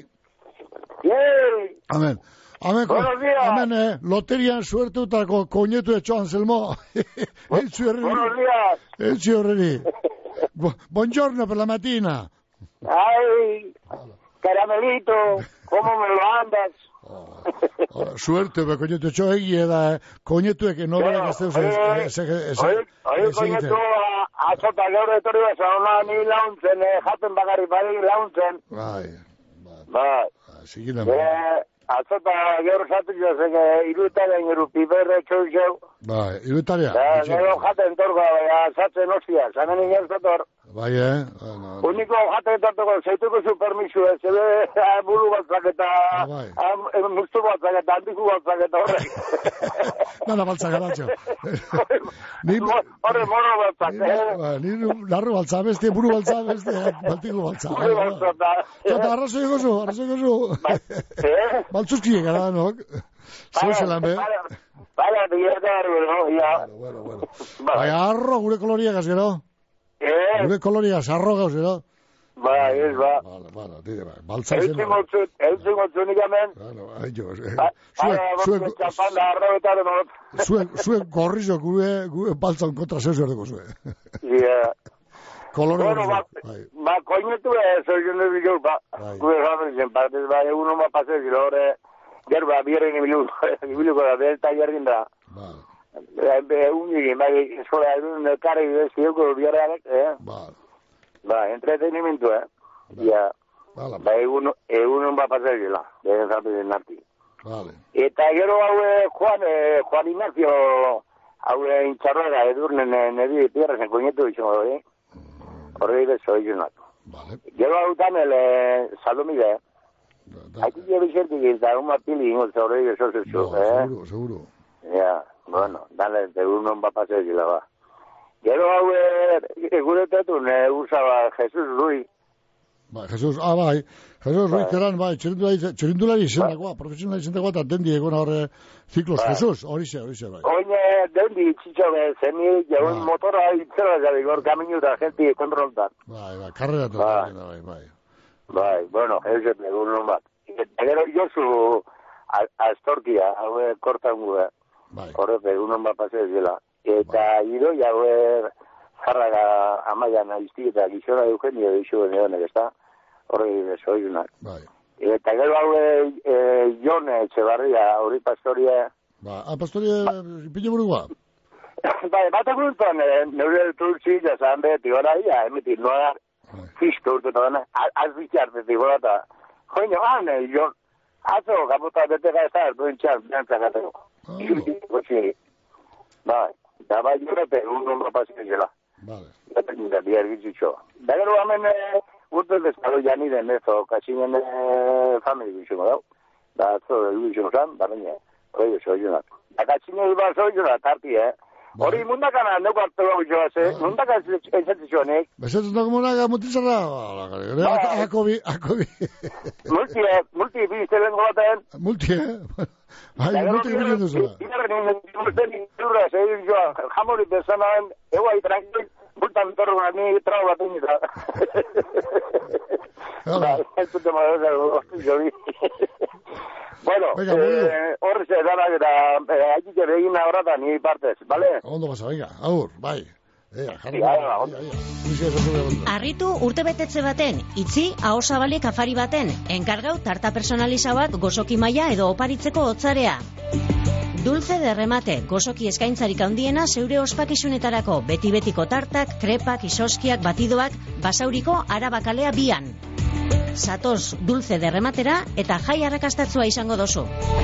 Bien. Amen. Amen, Buenos días. amen, eh, loterian suerte utako koñetu etxo Anselmo. Eltsu herreri. Buenos días. Eltsu herreri. Bu- Buongiorno per la mattina. Ay, caramelito, ¿cómo me lo andas? Ora, suerte, be koñetu etxo egie da, eh. Koñetuek noberak ez deuz ez, ez, ez, Oye, koñetu, azota gaur etorri basa, ona ni launtzen, eh, jaten bagarri bari launtzen. Bai, Bai. sigidan. Eh, atzota gero zatu jo, zeke irutaren gero piperre txoizeu. Bai, irutaria. Gero jaten torgo, zatzen ostia, zanen inen zator. Bai, eh? Uniko jaten tortoko, zeituko zu permisu, ez, zebe buru batzak eta mustu batzak eta handiku batzak eta horrek. Nada baltzak adatxo. Horre morro batzak, eh? Ni narru baltza beste, buru baltza beste, baltiku baltza. Buru baltza. Eta arrazoi gozu, arrazoi gozu. Baltzuzkiek gara, nok? Zeu zelan, be? Bala, bieta arru, no? Ja. Bueno, bueno. Bai, arro gure koloriak azgero. Eh? Gure koloriak arro gauz, gero. Ba, ez, ba. Bala, bala, dire, ba. Baltza zen. Eutzen gotzun, eutzen gotzun ikamen. Bueno, ai, jo. Zuek, zuek, zuek gorrizo gure, gure baltzan kontra zeu zerdeko zue. Ja. Kolore bueno, ba, ba, koinetu ez, oizen dut bilu, ba, gure jamen partez, ba, egun hon bat pasez, gero horre, gero, ba, biherren ibiluko da, delta jarrin da. Ba. Egun egin, ba, eskola, egun karri bezidoko biherrenek, eh? Ba. Ba, entretenimentu, eh? Ja. Ba, egun hon bat pasez, gela, behen zapezen narti. Vale. Eta gero hau, Juan, Juan Ignacio, hau, intxarroga, edurnen, nedi, pierrezen, koinetu izango, eh? Horre bezo egunak. Vale. Gero hau tamel, salomide, aquí yo Vicente que está una pili, no se horre bezo zezu, eh? Seguro, seguro. Ja, bueno, dale, de uno va a pasar y la va. Gero hau, gure tetun, usaba Jesús Ruiz. Bai, Jesus, ah, bai, Jesus Ruiz eran, bai, txerindulari izendakoa, profesional izendakoa, eta dendi egon horre ziklos, Jesus, horixe, horixe, bai. Oine, dendi txitxo be, zemi, jaun motora itzera jabi, gor kaminu da, gente kontroltan. Bai, bai, karrera eta bai, bai. Bai, bueno, ez egun non bat. Eta gero jozu, astorkia, haue kortan gure, horrepe, egun non bat pasez dela. Eta iro, haue, jarraga amaian aizti eta gizona Eugenio dixo neonek, ez da? Horregi bezoizunak. Bai. Eta gero haue Jon Etxebarria, hori pastoria... Ba, a pastoria pille burua? Bai, bat eguntan, neure turtzi, jazan beti gora, ia, emitik, noa, fisto urte dana, azbitxartetik gora, eta, joino, hane, Jon, atzo, kapota betega ez da, duen txar, biantzak ateko. Gotxi, bai, da bai, jorete, un nombre pasizela. Vale. Eta nire, bihar gitzitxo. Da gero hamen, urte dezkalo jani den ezo, kasinen famili gitziko dau. Da atzo, gitziko zan, barreine, hori eso, jonak. Da kasinen iba zoizunak, tarti, eh? Hori mundakana, neuko hartu gau joaz, eh? Mundaka entzatizionek. Bezetu dago munaka mutitzarra? Akobi, akobi. Multi, eh? Multi, biztelen golaten. Multi, eh? Bai, multi gibilen duzula. Igarren, inurten, inurra, segin joa, jamori bezanaen, eguai tranquil, bultan torruan, ni trau bat inita. Ba, ez dute madera, hosti jori. Bueno, horri ze, danak eta haitike begin ahorrata ni partez, bale? Ondo pasa, venga, aur, bai. Ea, jarri, Arritu urtebetetze baten, itzi ahosabalik afari baten, enkargau tarta personaliza bat gozoki maila edo oparitzeko hotzarea. Dulce de remate, gozoki eskaintzarik handiena zeure ospakizunetarako, beti-betiko tartak, krepak, isoskiak, batidoak, basauriko arabakalea bian. Zatoz dulce de rematera eta jai arrakastatzua izango dozu.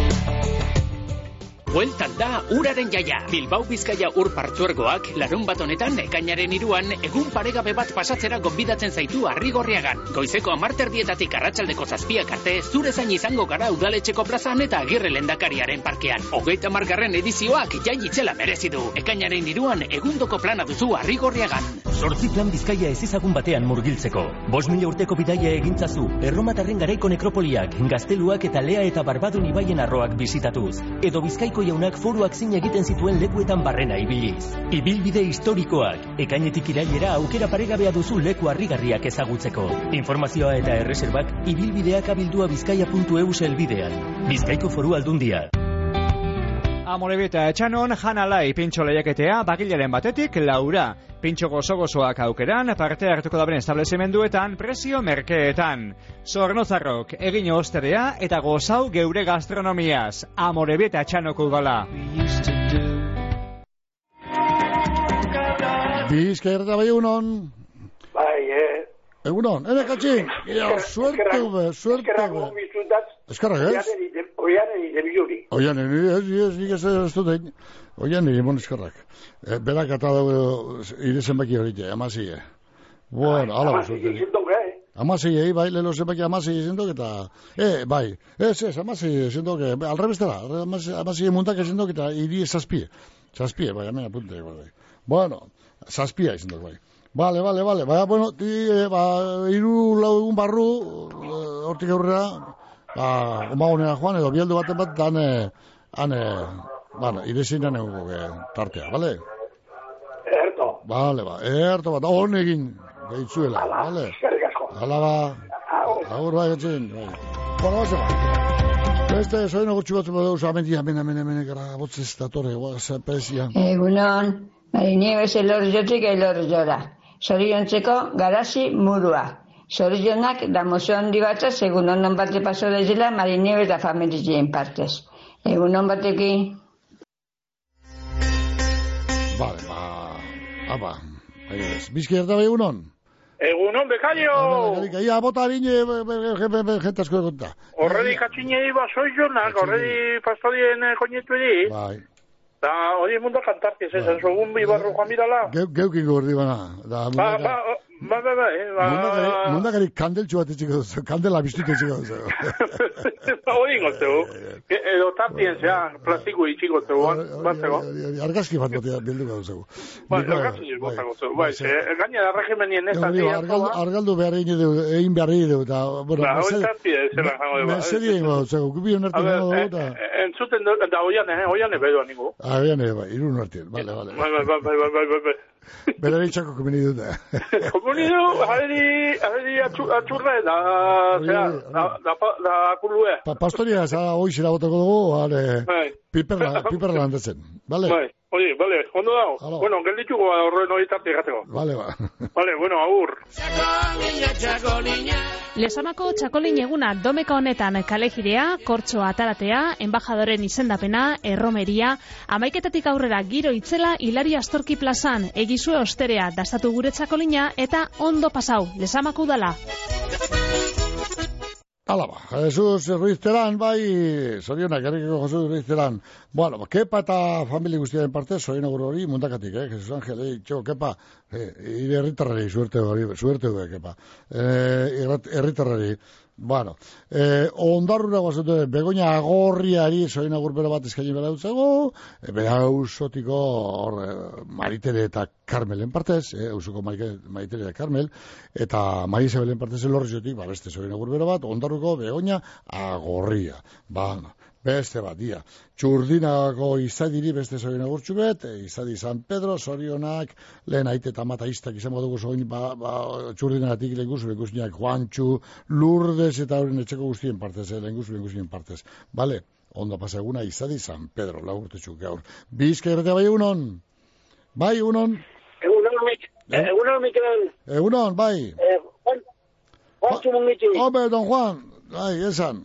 Bueltan da uraren jaia. Bilbao Bizkaia ur partzuergoak larun bat honetan ekainaren iruan egun paregabe bat pasatzera gonbidatzen zaitu Arrigorriagan. Goizeko hamarterdietatik arratsaldeko zazpiak arte zure zain izango gara udaletxeko plazan eta Agirre Lehendakariaren parkean. Hogeita hamargarren edizioak jai itzela merezi du. Ekainaren iruan egundoko plana duzu Arrigorriagan. Zortzi plan Bizkaia ezizagun batean murgiltzeko. Bost mila urteko bidaia egintzazu, erromatarren garaiko nekropoliak, gazteluak eta Lea eta Barbadun ibaien arroak bisitatuz. Edo Bizkaiko jaunak foruak zin egiten zituen lekuetan barrena ibiliz. Ibilbide historikoak, ekainetik irailera aukera paregabea duzu leku harrigarriak ezagutzeko. Informazioa eta erreserbak ibilbideak abildua bizkaia puntu eus elbidean. Bizkaiko foru aldundia. Amorebita etxanon, janalai pintxo lehiaketea bagilaren batetik laura. Pintxo gozo-gozoak aukeran, parte hartuko daben establezimenduetan, prezio merkeetan. Zornozarrok, egin osterea eta gozau geure gastronomiaz. Amorebita etxanoko udala. Bizkaia bai egunon. Bai, eh. Egunon, ene katxin. Ia, suerte, be, suerte, be. Eskarrak, ez? Oian, ebiluri. Oian, ez, ez, nik ez ez dut egin. Oian, emon eskerrak. E, berak eta dago ire zenbaki hori, amazie. Bueno, ala Amazie izendok, eh? Amazie, bai, lelo zenbaki amazie izendok eta... Eh, bai, ez, ez, amazie izendok, alrebestera, amazie muntak izendok eta iri zazpie. Zazpie, bai, hemen apunte, bai. Bueno, zazpia izendok, bai. Vale, vale, vale. Baina, bueno, ti, eh, ba, iru lau egun barru, hortik aurrera, ba, omagunea joan, edo bieldu baten bat, dan, han, bueno, irezinan egun tartea, vale? Erto. Vale, ba, erto bat, hon egin, gaitzuela, vale? Hala, ba, agur bai, gatzen, bai. Bueno, base, ba. Beste, soin agutxu bat, ba, usa, amendi, amen, amen, amen, gara, botzez, datore, guaz, prezia. Egunon, Marinieves elorriotik elorriora. Zoriontzeko garazi murua. Zorionak da mozio handi batza, segun onon bate paso dezela, Marinieves da familizien partez. Egunon batekin. Vale, ba, apa, ez, bizki erda bai egunon? Egunon, bekaio! Ia, bota harine, jentasko egonta. Horredi katxinei basoizonak, horredi pastorien koinetu edi. Bai. Da, hori mundu kantartiz, ez, ez, ogun bibarru joan mirala. Geukin gordi bana. Ba, ba, ba, ba, ba, ba. Mundakari kandeltxu bat etxiko duzu, kandela biztutu etxiko duzu. Hori ingotzeu, edo tartien zea, plastiko itxiko zeu, batzeko. Argazki bat batea bilduko duzu. Ba, argazki bat zeu, bai, gaina da regimenien ez da zia. Argaldu behar egin edu, egin behar egin edu, eta, bueno, ba, hori tartien zela jango dugu. Mesedi egin dugu, gubi honertu jango dugu, eta... Entzuten da, oian, eh, oian ebedoa ningu. Ah, oian eba, irun hartien, bale, bale. Bai, bai, bai, bai, bai, bai, bai. Bela ditxako komeni dut, eh? Komeni du, harri, harri atxurra, da, zera, da akulue. Pastoria, zara, hoizera botako dugu, hare, piperla handetzen, bale? Bai, oye, bale, ondo dago? Bueno, geldituko horren hori tarte egateko. Bale, ba. Bale, bueno, agur. Lesamako txakolin eguna domeka honetan kalejirea, kortxo ataratea, enbajadoren izendapena, erromeria, amaiketatik aurrera giro itzela Hilari Astorki plazan, egizue osterea, dastatu gure txakolina eta ondo pasau, Lesamako udala. Hala ba, Jesus Ruiz Teran, bai, zorionak, errikeko Jesus Ruiz Teran. Bueno, kepa eta familia guztiaren parte, zorien agur hori mundakatik, eh, Jesus Angel, eh, txo, kepa, eh, ire erritarrari, suerte hori, suerte hori, kepa, eh, erritarrari, bueno, eh, ondarrura guazatu, Begoña Agorriari, zorien agur bero bat eskaini bera dutzago, eh, bera ausotiko, hor, eh, Maritere eta Carmelen partez, eh, ausuko Maritere eta Carmel, eta Maria Isabelen partez elorrizotik, ba, beste zorien agur bero bat, ondarruko Begoña Agorria, ba, beste bat, dia. Txurdinako izadiri beste zorien agurtxu bet, izadi San Pedro, zorionak, lehen aite eta mataistak izango dugu zoin, ba, ba, txurdinatik lehen guzu, lehen guzinak Juantxu, Lourdes eta horien etxeko guztien partez, eh, lehen guzu, lehen guztien partez. Bale, ondo pasa eguna izadi San Pedro, lagurtetxuk gaur. Bizka erretea bai egunon? Bai, egunon? Egunon, Mik. Egunon, Mikel. Egunon, bai. Juan, Juantxu mungitxi. Hombre, don Juan, bai, esan.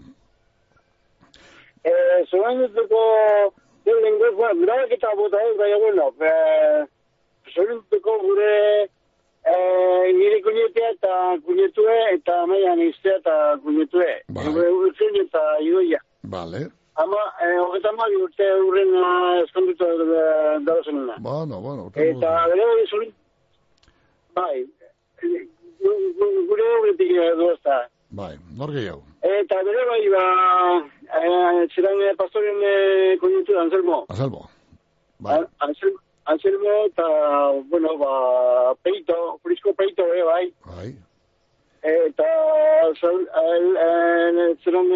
Eh, zuen dutuko den lenguaz, grabak eta bota ez, baina bueno, zuen dutuko gure nire kuñetea eta kuñetue eta maian iztea eta kuñetue. Gure urtzen eta idoia. Vale. Ama, hogeita mabi urte urren eskondutu dara zenuna. Bueno, bueno. Eta bere hori zuen, bai, gure horretik duazta. Bai, nor gehiago. Eta bere bai, ba, ziren pastorien koñetu Anselmo. Anselmo, bai. Anselmo eta, bueno, ba, Peito, Frisco Peito, eh, bai. Bai. Eta ziren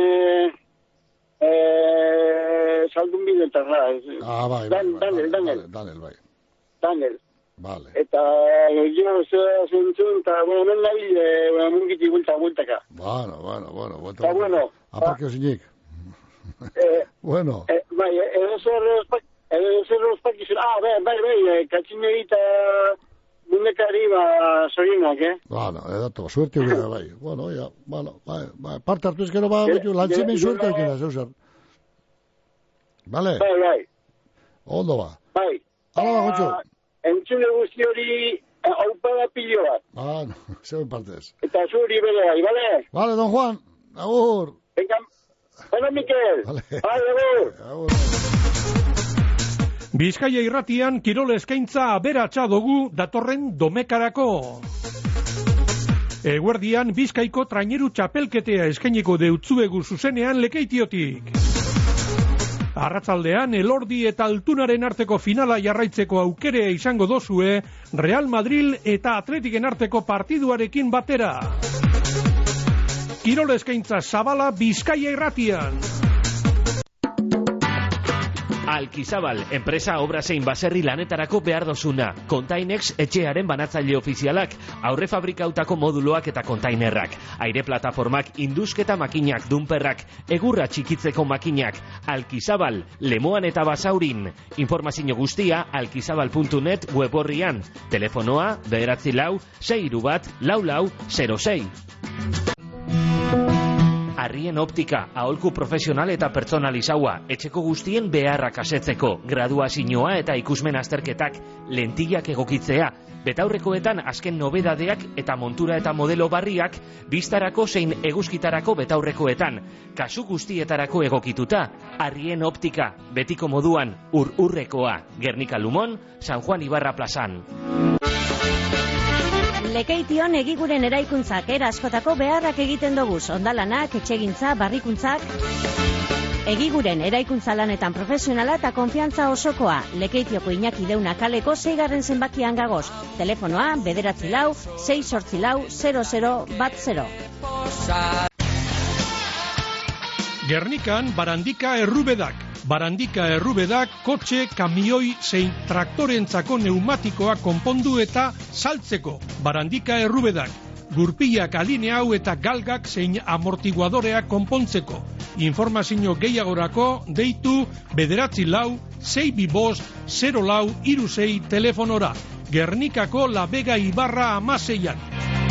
saldun bide eta ra. Ah, bai, bai, Daniel, Daniel. Daniel, bai. Daniel. Vale. Eta jo zentzun, eta, bueno, men nahi, mungiti bulta, bultaka. Bueno, bueno, bueno. Eta, bueno. Aparkeo zinik. Bueno. Bai, edo zer ospakizun, ah, bai, bai, bai, katxine eta mundekari, ba, zorionak, eh? Bueno, edato, suerte hori da, bai. Bueno, ya, bueno, bai, bai, parte hartu ezkero, ba, lantzimen suerte hori da, zeu zer. Vale? Bai, bai. Ondo ba. Bai. Hala da, gotxo. Entzule guzti hori haupada pilo bat. Ah, no, zeuen partez. Eta zuri bere bai, bale? Vale, don Juan, agur. Venga, Bueno, Mikel. Agur. Bizkaia irratian kirol eskaintza aberatsa dugu datorren domekarako. Eguerdian Bizkaiko traineru txapelketea eskainiko deutzuegu zuzenean Lekeitiotik. Arratzaldean Elordi eta Altunaren arteko finala jarraitzeko aukerea izango dozue Real Madrid eta Atletiken arteko partiduarekin batera. Kirol eskaintza zabala Bizkaia irratian. Alkizabal, enpresa obra zein baserri lanetarako behar dozuna. Containex etxearen banatzaile ofizialak, aurre fabrikautako moduloak eta kontainerrak, aire plataformak, indusketa makinak, dunperrak, egurra txikitzeko makinak. Alkizabal, Lemoan eta Basaurin. Informazio guztia alkizabal puntu net web horrian. Telefonoa bederatzi lau, sei hiru bat, lau lau, zero sei. Arrien optika, aholku profesional eta pertsonalizaua, etxeko guztien beharrak asetzeko, graduazioa eta ikusmen azterketak, lentillak egokitzea, betaurrekoetan azken nobedadeak eta montura eta modelo barriak, biztarako zein eguzkitarako betaurrekoetan, kasu guztietarako egokituta, Arrien optika, betiko moduan, ur-urrekoa, Gernika Lumon, San Juan Ibarra plazan. Lekeition egiguren eraikuntzak era askotako beharrak egiten dugu, ondalanak, etxegintza, barrikuntzak. Egiguren eraikuntza lanetan profesionala eta konfiantza osokoa. Lekeitioko Iñaki Deuna kaleko seigarren zenbakian gagoz. Telefonoa bederatzi lau, sei sortzi lau, zero zero bat zero. Gernikan Barandika Errubedak. Barandika Errubedak kotxe, kamioi zein traktorentzako neumatikoa konpondu eta saltzeko. Barandika Errubedak. Gurpilak alineau eta galgak zein amortiguadoreak konpontzeko. Informazio gehiagorako deitu bederatzi lau, sei bi bost, zero lau, hiru sei telefonora. Gernikako La Vega Ibarra amaseian.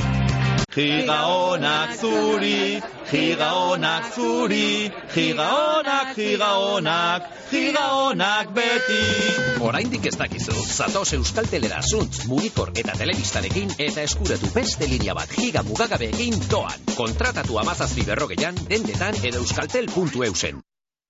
Giga honak zuri, giga honak zuri, giga honak, giga honak, giga honak beti. Oraindik ez dakizu, zatoz Euskaltelera zuntz, mugikor eta telebistarekin eta eskuratu beste linea bat giga mugagabeekin doan. Kontratatu amazazpi berrogeian, dendetan edo euskaltel puntu eusen.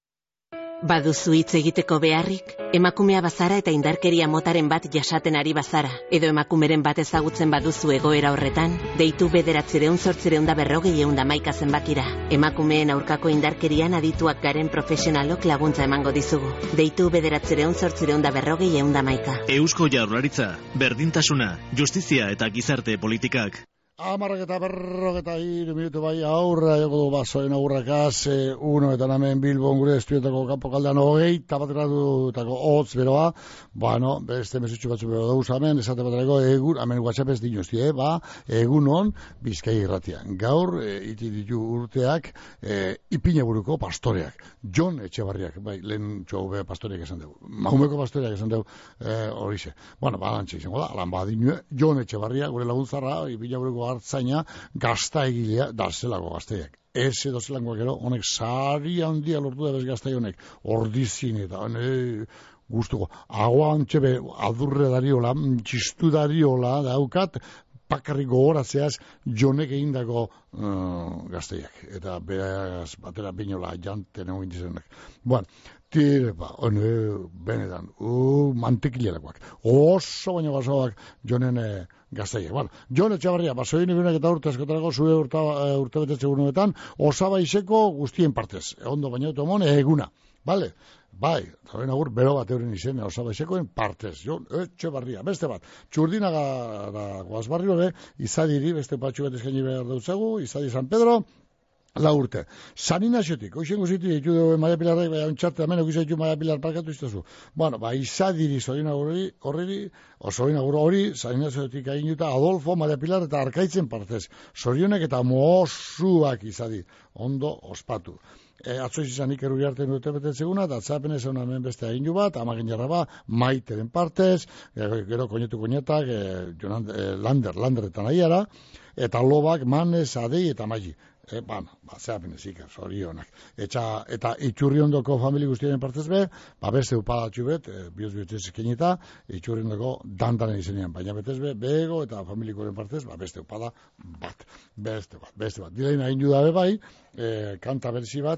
Baduzu hitz egiteko beharrik, emakumea bazara eta indarkeria motaren bat jasaten ari bazara, edo emakumeren bat ezagutzen baduzu egoera horretan, deitu bederatzireun zortzireun da berrogei eun da maika zenbakira. Emakumeen aurkako indarkerian adituak garen profesionalok laguntza emango dizugu. Deitu bederatzireun zortzireun da berrogei eun da maika. Eusko Jaurlaritza, berdintasuna, justizia eta gizarte politikak. Amarrak eta berrok eta hiru minutu bai aurra joko du basoen aurrakaz, e, uno eta namen Bilbon gure estudiotako kanpo kaldean hogei, tabat gradutako hotz beroa, bueno, beste mesutxu batzu bero dauz hemen, esate batareko egun, hemen WhatsApp ez dinozti, eh, ba, egunon Bizkai irratian. Gaur, e, iti ditu urteak, e, ipina buruko pastoreak, Jon Etxebarriak, bai, lehen txau be pastoreak esan dugu, maumeko pastoreak esan dugu, e, horixe. Bueno, ba, lantxe izango da, lan badinue, Jon Etxebarria, gure laguntzarra, ipina buruko hartzaina gazta egilea da zelako gazteiak. Ez edo zelangoak ero, honek sari handia lortu da bez gaztai honek, ordizin eta hone guztuko. Agoan txebe adurre dariola, txistu dariola daukat, pakarrik gogoratzeaz Jonek egindako uh, gazteiak. Eta beraz batera binola janten egon gintizenak. Bueno, tire, ba, hone, benetan, uh, mantekilelakoak. Oso baino gazoak Jonen eh, gazteiak. Bueno, Jon Etxebarria, basoin egunak eta urte askotarako zure urta, uh, urte betetze egunetan, osabaizeko guztien partez. Ondo baino tomon eguna. Bale? Bai, eta ben agur, bero bat euren izen, osabaizekoen partez. Jon Etxebarria, beste bat. Txurdinaga da Guazbarrio be, izadiri, beste patxu bat eskaini behar dautzagu, izadi San Pedro, la urte. San Inaziotik, hoxen guziti ditu dugu Maia Pilarrek, baina ontxarte, hemen okizai ditu Maia Pilar parkatu iztezu. Bueno, ba, izadiri zorina horri, horri, zorina hori, San Inaziotik egin juta Adolfo, Maia Pilar eta Arkaitzen partez. Zorionek eta mozuak izadi, ondo ospatu. E, atzoiz izan iker uriarten dute betetzeguna, eta atzapen esan hemen beste egin bat, amagin jarra ba, maiteren partez, gero koinetu koinetak, e, Jonan, e, Lander, Landerretan ahiara, eta lobak, manez, adei eta maili. E, ban, ba, zeapen ez iker, zorionak. Eta, eta itxurriondoko famili guztiaren partez be, ba, beste upadatxu bet, e, bioz bioz eskenita, itxurriondoko dandanen izenean, baina betez be, bego eta familikoren partez, ba, beste upada bat, beste bat, beste bat. Direin hain judabe bai, e, kanta berzi bat,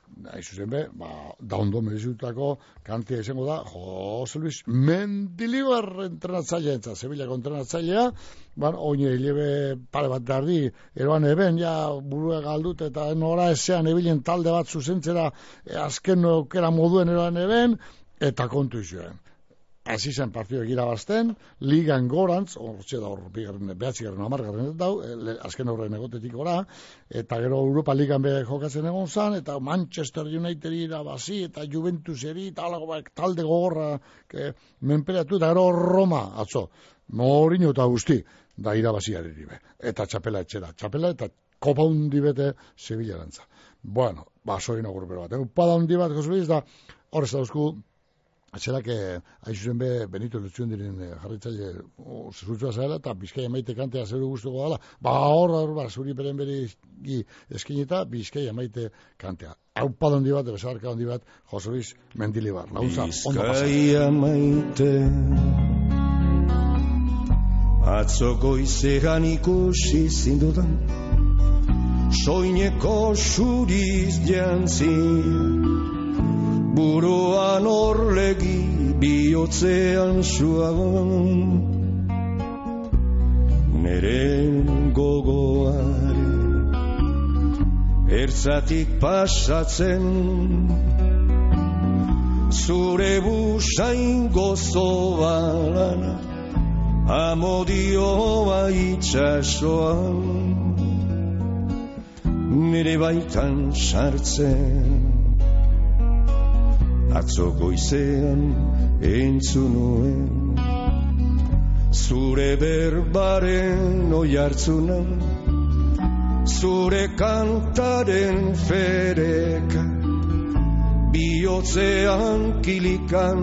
nahi zuzen be, ba, da ondo merezitutako kantia izango da, Jose Luis Mendilibar entrenatzailea entza, Sevillako entrenatzailea, ba, oine hilebe pare bat dardi, eroan eben, ja, burua galdut, eta nora ezean ebilen talde bat zuzentzera, e, azken aukera moduen eroan eben, eta kontu izuen. Hasi zen partidua irabazten, ligan gorantz, hortxe da hor, behatzigarren amargarren dau, azken horren egotetik gora, eta gero Europa Ligan be jokatzen egon zan, eta Manchester Unitedi irabazi, eta Juventuseri, eta alago talde gogorra que, menperatu, eta gero Roma, atzo, Mourinho eta guzti, da irabaziari be, eta txapela etxera, txapela eta kopa hundi bete Sevillarantza. Bueno, ba, soin agurpero bat, upada hundi bat, Jose Luis, da, hor ez dauzku, Atxera que haizuzen be Benito Lutxuen diren jarritzaile zerrutzua zela eta Bizkaia maite kantea zeru guztuko dala. Ba hor, hor, ba, zuri beren beri eskinita Bizkaia maite kantea. Hau padondi bat, besarka handi bat, Jose Luis Mendilibar. Laguntza, ondo pasa. Bizkaia maite atzo goizean ikusi zindudan soineko suriz jantzia buruan orlegi bihotzean suagon neren gogoare ertzatik pasatzen zure busain gozo balana amodioa itxasoan nire baitan sartzen atzo goizean entzunuen zure berbaren oihartzunan zure kantaren fereka bihotzean kilikan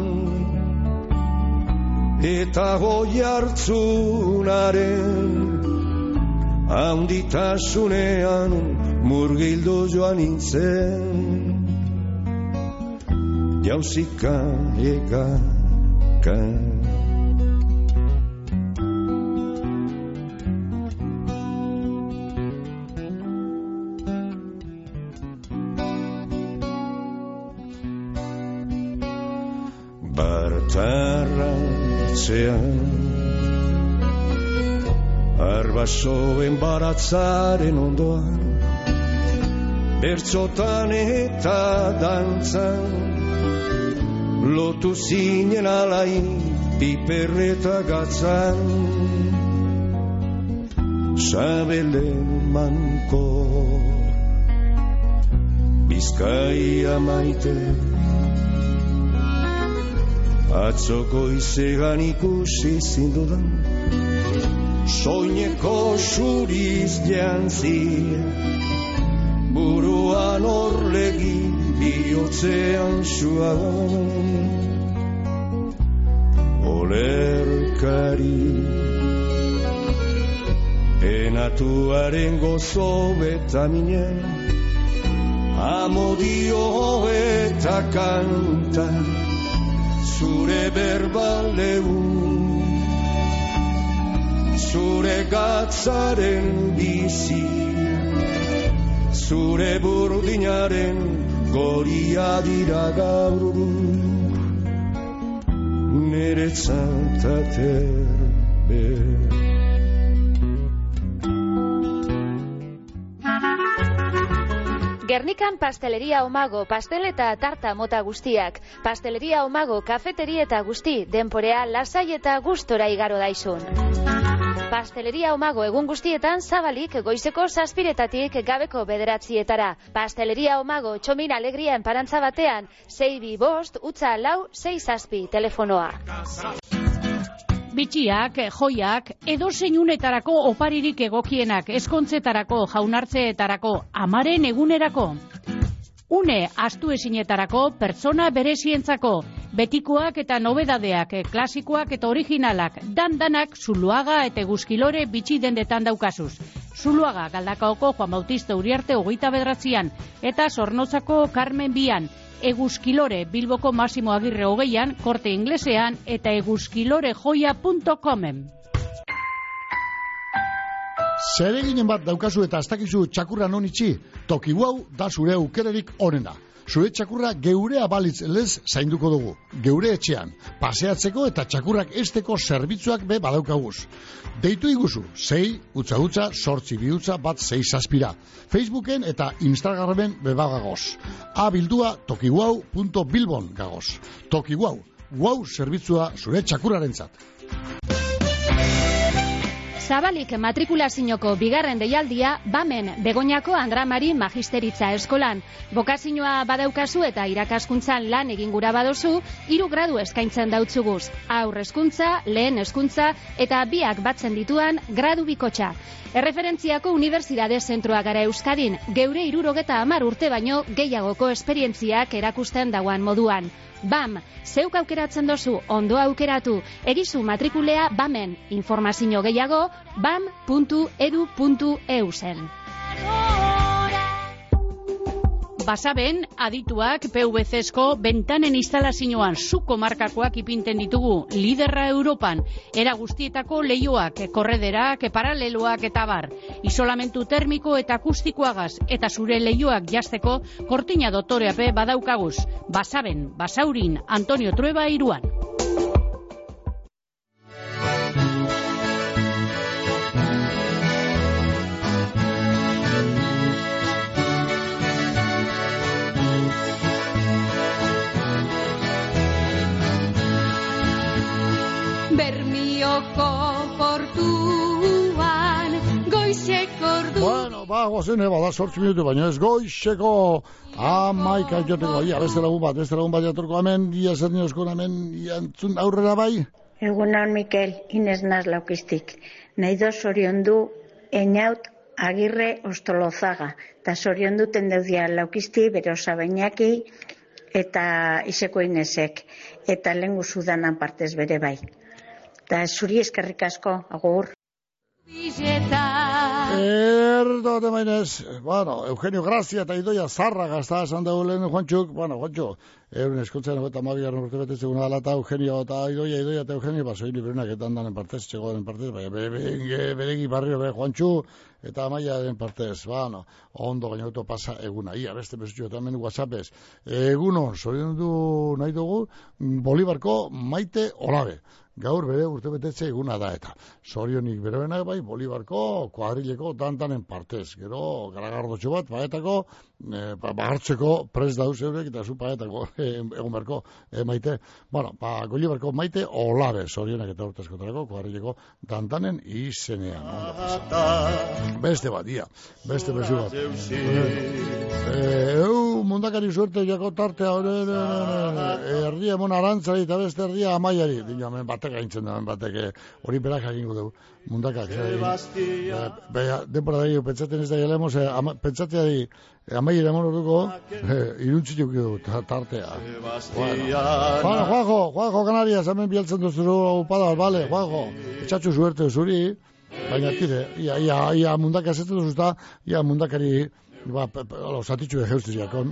eta oihartzunaren handitasunean murgildu joan nintzen jauzika egaka. Bartarratzean arbasoen baratzaren ondoan bertsotan eta dantzan lotu zinen alain piperreta gatzan sabelen manko Bizkaia maite atzo goizean ikusi zindudan soineko suriz jantzia buruan orlegi bihotzean suagon olerkari enatuaren gozo betamina amodio eta kanta zure berbaleu zure gatzaren bizi zure burdinaren goria dira gaur niretzat aterbe. Gernikan Pasteleria Omago, pastel eta tarta mota guztiak. Pasteleria Omago, kafeteri eta guzti, denporea lasai eta gustora igaro daizun. Pasteleria Omago egun guztietan zabalik goizeko zazpiretatik gabeko bederatzietara. Pasteleria Omago txomin alegria enparantza batean, sei bi bost, utza lau, sei zazpi telefonoa. Bitxiak, joiak, edo zeinunetarako oparirik egokienak, eskontzetarako, jaunartzeetarako, amaren egunerako. Une astu ezinetarako, pertsona berezientzako, betikoak eta nobedadeak, klasikoak eta originalak, dan-danak Zuluaga eta Eguzkilore bitxi dendetan daukazuz. Zuluaga Galdakaoko Juan Bautista Uriarte hogeita bederatzian, eta Zornotzako Carmen Bian, Eguzkilore Bilboko Masimo Agirre hogeian, Korte Inglesean eta eguzkilorejoia punto comen. Zereginen bat daukazu eta ez dakizu txakurra non itxi, toki hau da zure aukererik onena. Zure txakurra geurea balitz lez zainduko dugu. Geure etxean, paseatzeko eta txakurrak esteko zerbitzuak be badaukaguz. Deitu iguzu, sei, utza utza, sortzi bi utza, bat sei zazpira. Facebooken eta Instagramen bebagagoz. Abildua tokiwau punto bilbon gagoz. Tokiwau, wow zerbitzua zure txakurrarentzat. Zabalik matrikulazioko bigarren deialdia Bamen Begoñako Andramari Magisteritza Eskolan. Bokazioa badaukazu eta irakaskuntzan lan egin gura badozu, hiru gradu eskaintzen dautzuguz. Aurre hezkuntza, lehen hezkuntza eta biak batzen dituan gradu bikotxa. Erreferentziako unibertsitate zentroa gara Euskadin, geure hirurogeta hamar urte baino gehiagoko esperientziak erakusten dauan moduan. Bam, zeuk aukeratzen dozu, ondo aukeratu, egizu matrikulea Bamen, informazio gehiago, bam puntu edu puntu eu zen. Basaben, adituak P V C-esko bentanen instalazioan zuko markakoak ipinten ditugu, liderra Europan, era guztietako leioak, korrederak, paraleloak eta bar, isolamentu termiko eta akustikoagaz, eta zure leioak jazteko kortina dotoreape badaukaguz. Basaben, Basaurin, Antonio Trueba iruan. Bermioko portuan goizeko ordu. Bueno, ba, goazene, bada sortzi minutu, baina ez goizeko amaika joteko, ia, beste lagun bat, beste lagun bat jatorko hemen, ia zer nioskon hemen, iantzun aurrera bai? Egunan, Mikel, Inez Naz laukistik. Nahi do zoriondu Einaut Agirre Ostolozaga, eta zoriondu tendeudia laukisti, bere osabainaki, eta iseko Inezek, eta lengu zudanan partez bere bai. Eta zuri eskerrik asko, agur. Erdo, de mainez, bueno, Eugenio Grazia eta Idoia Zarra gazta esan dugu lehen Juantxuk, bueno, Juantxu, euren eskuntzen eta mabigarren urte betetzen dela eta Eugenio eta Idoia, Idoia eta Eugenio, ba, soin liberenak eta andanen partez, txegoaren partez, baina beregi barrio be Juantxu eta Amaiaren partez, bueno, ondo gainauto pasa eguna, ia, beste besutxo eta hemen WhatsAppez, egunon, soin du nahi dugu, Bolibarko Maite Olabe. Gaur bere urte betetze eguna da eta zorionik beroenak bai Bolibarko kuadrileko tantanen partez. Gero garagardotxo bat paetako e, bahartzeko prest dauz eurek eta zu paetako e, egun berko e, maite. Bueno, ba, Bolibarko Maite Olabe zorionak eta urte eskotarako kuadrileko tantanen izenean. Beste bat, ia. Beste bezu bat. Eu mundakari suerte jako tartea erdia mon arantzari eta beste erdia Amaiari. Dino, hemen batek gaintzen da, batek hori berak jakingo dugu. Mundakak. Denpora da, pentsaten ez da gelemos, pentsatea di, Amaiari amon orduko, iruntzituk dugu tartea. Bueno, Juanjo, Juanjo Canarias, hemen bialtzen duzuru upada, bale, Juanjo, etxatxu suerte zuri, baina tire, ia, ia, ia mundaka ezetzen duzuzta, ia mundakari, ba, osatitxu egeuztiz jakon.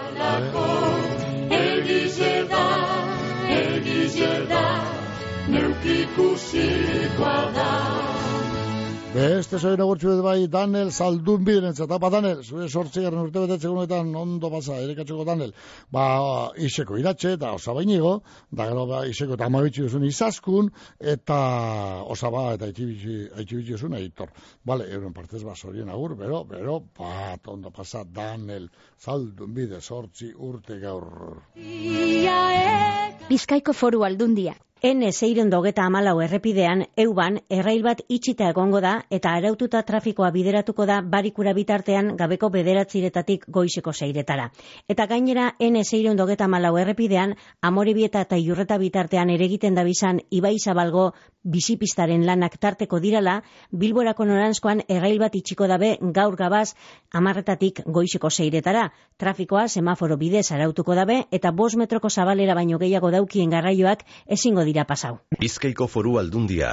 Egize da, egize da, neukikusikoa da. Beste zoin agurtzu edo bai Daniel Zaldun biderentzat. Apa, Daniel, zure sortzigarren urte betetzen honetan ondo pasa, erekatzeko Daniel. Ba, iseko iratxe eta osabainigo, da gero ba, iseko eta amabitxi duzun izaskun, eta osaba eta haitxibitxi duzun aitor. Bale, euren partez ba, zorien agur, bero, bero, bat, ondo pasa, Daniel Zaldun bide sortzi urte gaur. Bizkaiko Foru Aldundia. N seiehun eta hogeita hamalau errepidean, Euban, errail bat itxita egongo da eta araututa trafikoa bideratuko da barikura bitartean gabeko bederatziretatik goizeko seiretara. Eta gainera, N seiehun eta hogeita hamalau errepidean, Amorebieta eta Iurreta bitartean eregiten da bizan Ibai Zabalgo bizipistaren lanak tarteko dirala, Bilborako noranzkoan errail bat itxiko dabe gaur gabaz amarretatik goizeko seiretara. Trafikoa semaforo bidez arautuko dabe eta bost metroko zabalera baino gehiago daukien garraioak ezingo dira pasau. Bizkaiko Foru Aldundia.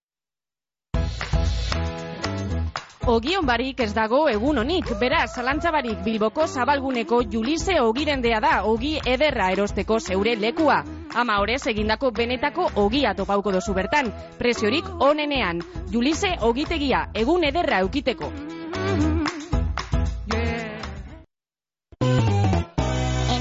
Ogion barik ez dago egun honik, beraz, zalantzabarik Bilboko zabalguneko Julise ogirendea da, ogi ederra erosteko zeure lekua. Ama horrez egindako benetako ogia topauko dozu bertan, preziorik onenean. Julise ogitegia, egun ederra eukiteko.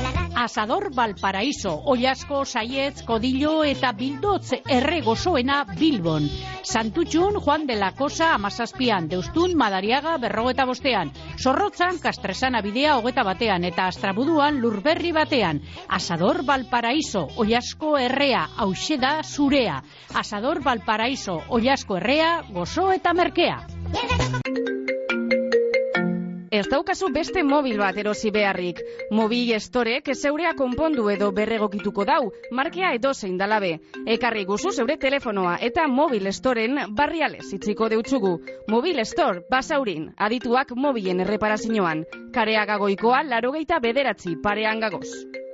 Asador Valparaíso, Ollasko, Saietz, Kodillo eta Bildotz erre gozoena Bilbon. Santutxun, Juan de la Cosa amazazpian, Deustun, Madariaga, berrogeta bostean, Zorrotzan, Kastresana bidea hogeta batean, eta Astrabuduan, Lurberri batean. Asador Valparaíso, Ollasko errea, hauxe da zurea. Asador Valparaíso, Ollasko errea, gozo eta merkea. Ez daukazu beste mobil bat erosi beharrik. Mobil Storek zeurea konpondu edo berregokituko dau, markea edozein dalabe. Ekarri guzu zeure telefonoa eta Mobil Storen barrialez itziko deutzugu. Mobil Store, Basaurin, adituak mobilen erreparazioan. Kareaga Goikoa, larogeita bederatzi, parean gagoz.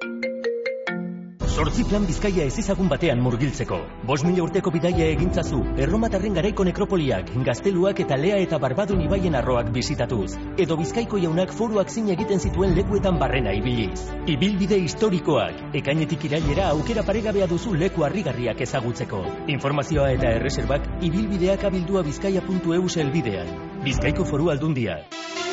Zortzi plan Bizkaia ezizagun batean murgiltzeko. Bost mila urteko bidaia egintzazu, erromatarren garaiko nekropoliak, gazteluak eta Lea eta Barbadun ibaien arroak bizitatuz. Edo Bizkaiko jaunak foruak zin egiten zituen lekuetan barrena ibiliz. Ibilbide historikoak, ekainetik irailera aukera paregabea duzu leku harrigarriak ezagutzeko. Informazioa eta erreserbak ibilbideak abildua bizkaia puntu eus helbidean. Bizkaiko Foru Aldundia.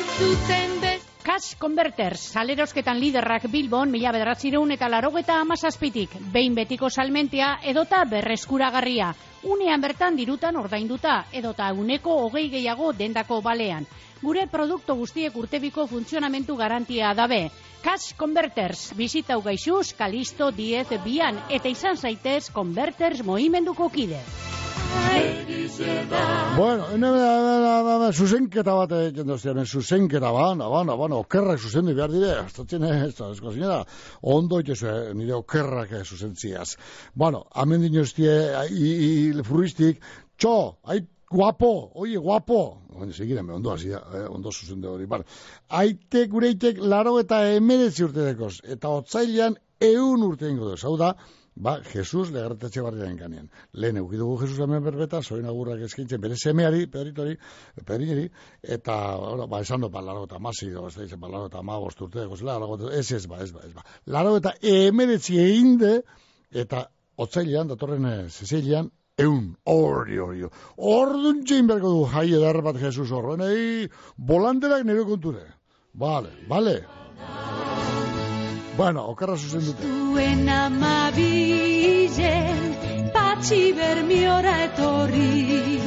Cash Converters, salerosketan liderrak Bilbon, mila bederatzireun eta larogeta amazazpitik, behin betiko salmentea edota berreskuragarria. Unean bertan dirutan ordainduta, edota uneko hogei gehiago dendako balean. Gure produktu guztiek urtebiko funtzionamentu garantia dabe. Cash Converters, bizitau gaixuz, Kalisto diez bian, eta izan zaitez Converters mohimenduko kide. Bueno, zuzenketa bat egiten doztian, zuzenketa ban, ban, ban, okerrak zuzendu behar dire, astatzen ez, esko zinera, ondo itezu, nire okerrak zuzentziaz. Bueno, hemen dinoztie, furristik, txo, ai, guapo, oie, guapo, oin, segiren, ondo hasi da, eh, ondo zuzende hori, bueno, aite, gureitek, laro eta emeretzi urte dekoz, eta otzailean eun urte ingo duz, hau da, ba, Jesus legarretatxe barriaren ganean. Lehen eukidugu Jesus hemen berbeta, zoin agurrak eskintzen bere semeari, pedritori, pedrineri, eta, ora, ba, esan do, ba, laro eta masi, ez da, ba, laro eta ma bosturte, ez ez ba, ez ba, ez ba. Laro eta emeretzi einde, eta otzailean, datorren zezeilean, eun, hori, hori, ordun txein berko du jai edar bat Jesus horren, ei, bolanderak nire konture. Vale, vale. Bueno, okerra zuzen dute. Zuen amabilen, patxi bermiora etorri.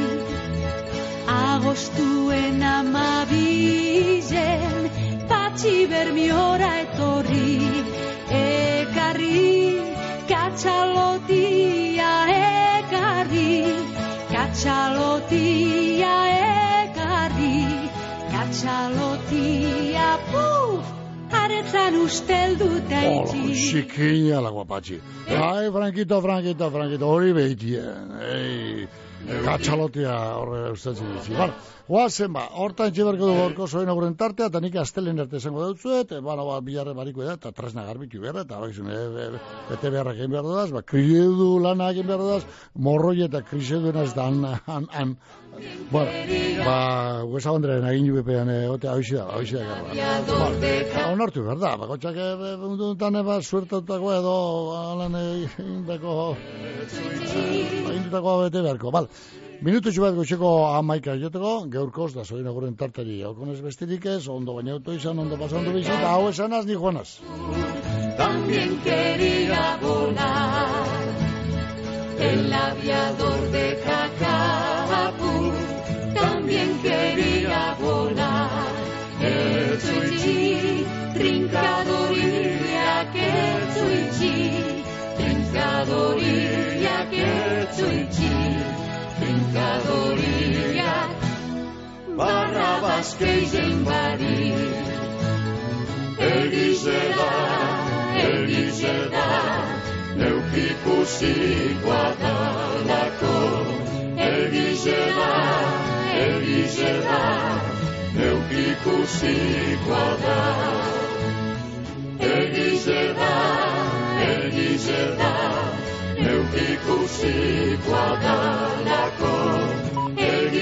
Agostuen amabilen, patxi bermiora etorri. Ekarri, katxalotia ekarri. Katxalotia ekarri. Katxalotia, puf! Aretzan ustel dut aitzi. Hola, xikina la guapatxi. Ai, Frankito, Frankito, Frankito, hori behitien. Ei, katxalotia horre usteltzen ditzi. Bueno, guazen ba, hortan txiberko du gorko zoen aguren tartea, eta nik astelen erte esango dutzuet, bueno, ba, bilarre bariko da, eta tresna garbitu behar, eta bakizun, bete beharrak egin behar dudaz, ba, kriedu lana egin behar dudaz, morroi eta krisedunaz da, han, han, han, bueno, ba, huesa bandren egin jubepean, ote, hauxi da, hauxi da, gara. Onartu behar da, bakotxak egin eba suertatako edo, alan egin beko, egin dutako bete beharko, bal. Minutu bat goxeko amaika joteko, geurkoz da zoin aguren tartari haukonez bestirik ez, ondo baina auto izan, ondo pasando bizit, hau esanaz ni joanaz. También quería volar el aviador de Cacapú, también quería volar el chuichi, trincadorilla que chuichi, trincadorilla que chuichi. Trincadorilla, Barrabas keizen bari. Egize da, egize da, neukikusikoa dalako. Egize da, egize da, neukikusikoa da. Egize da, egize da, neukikusikoa dalako.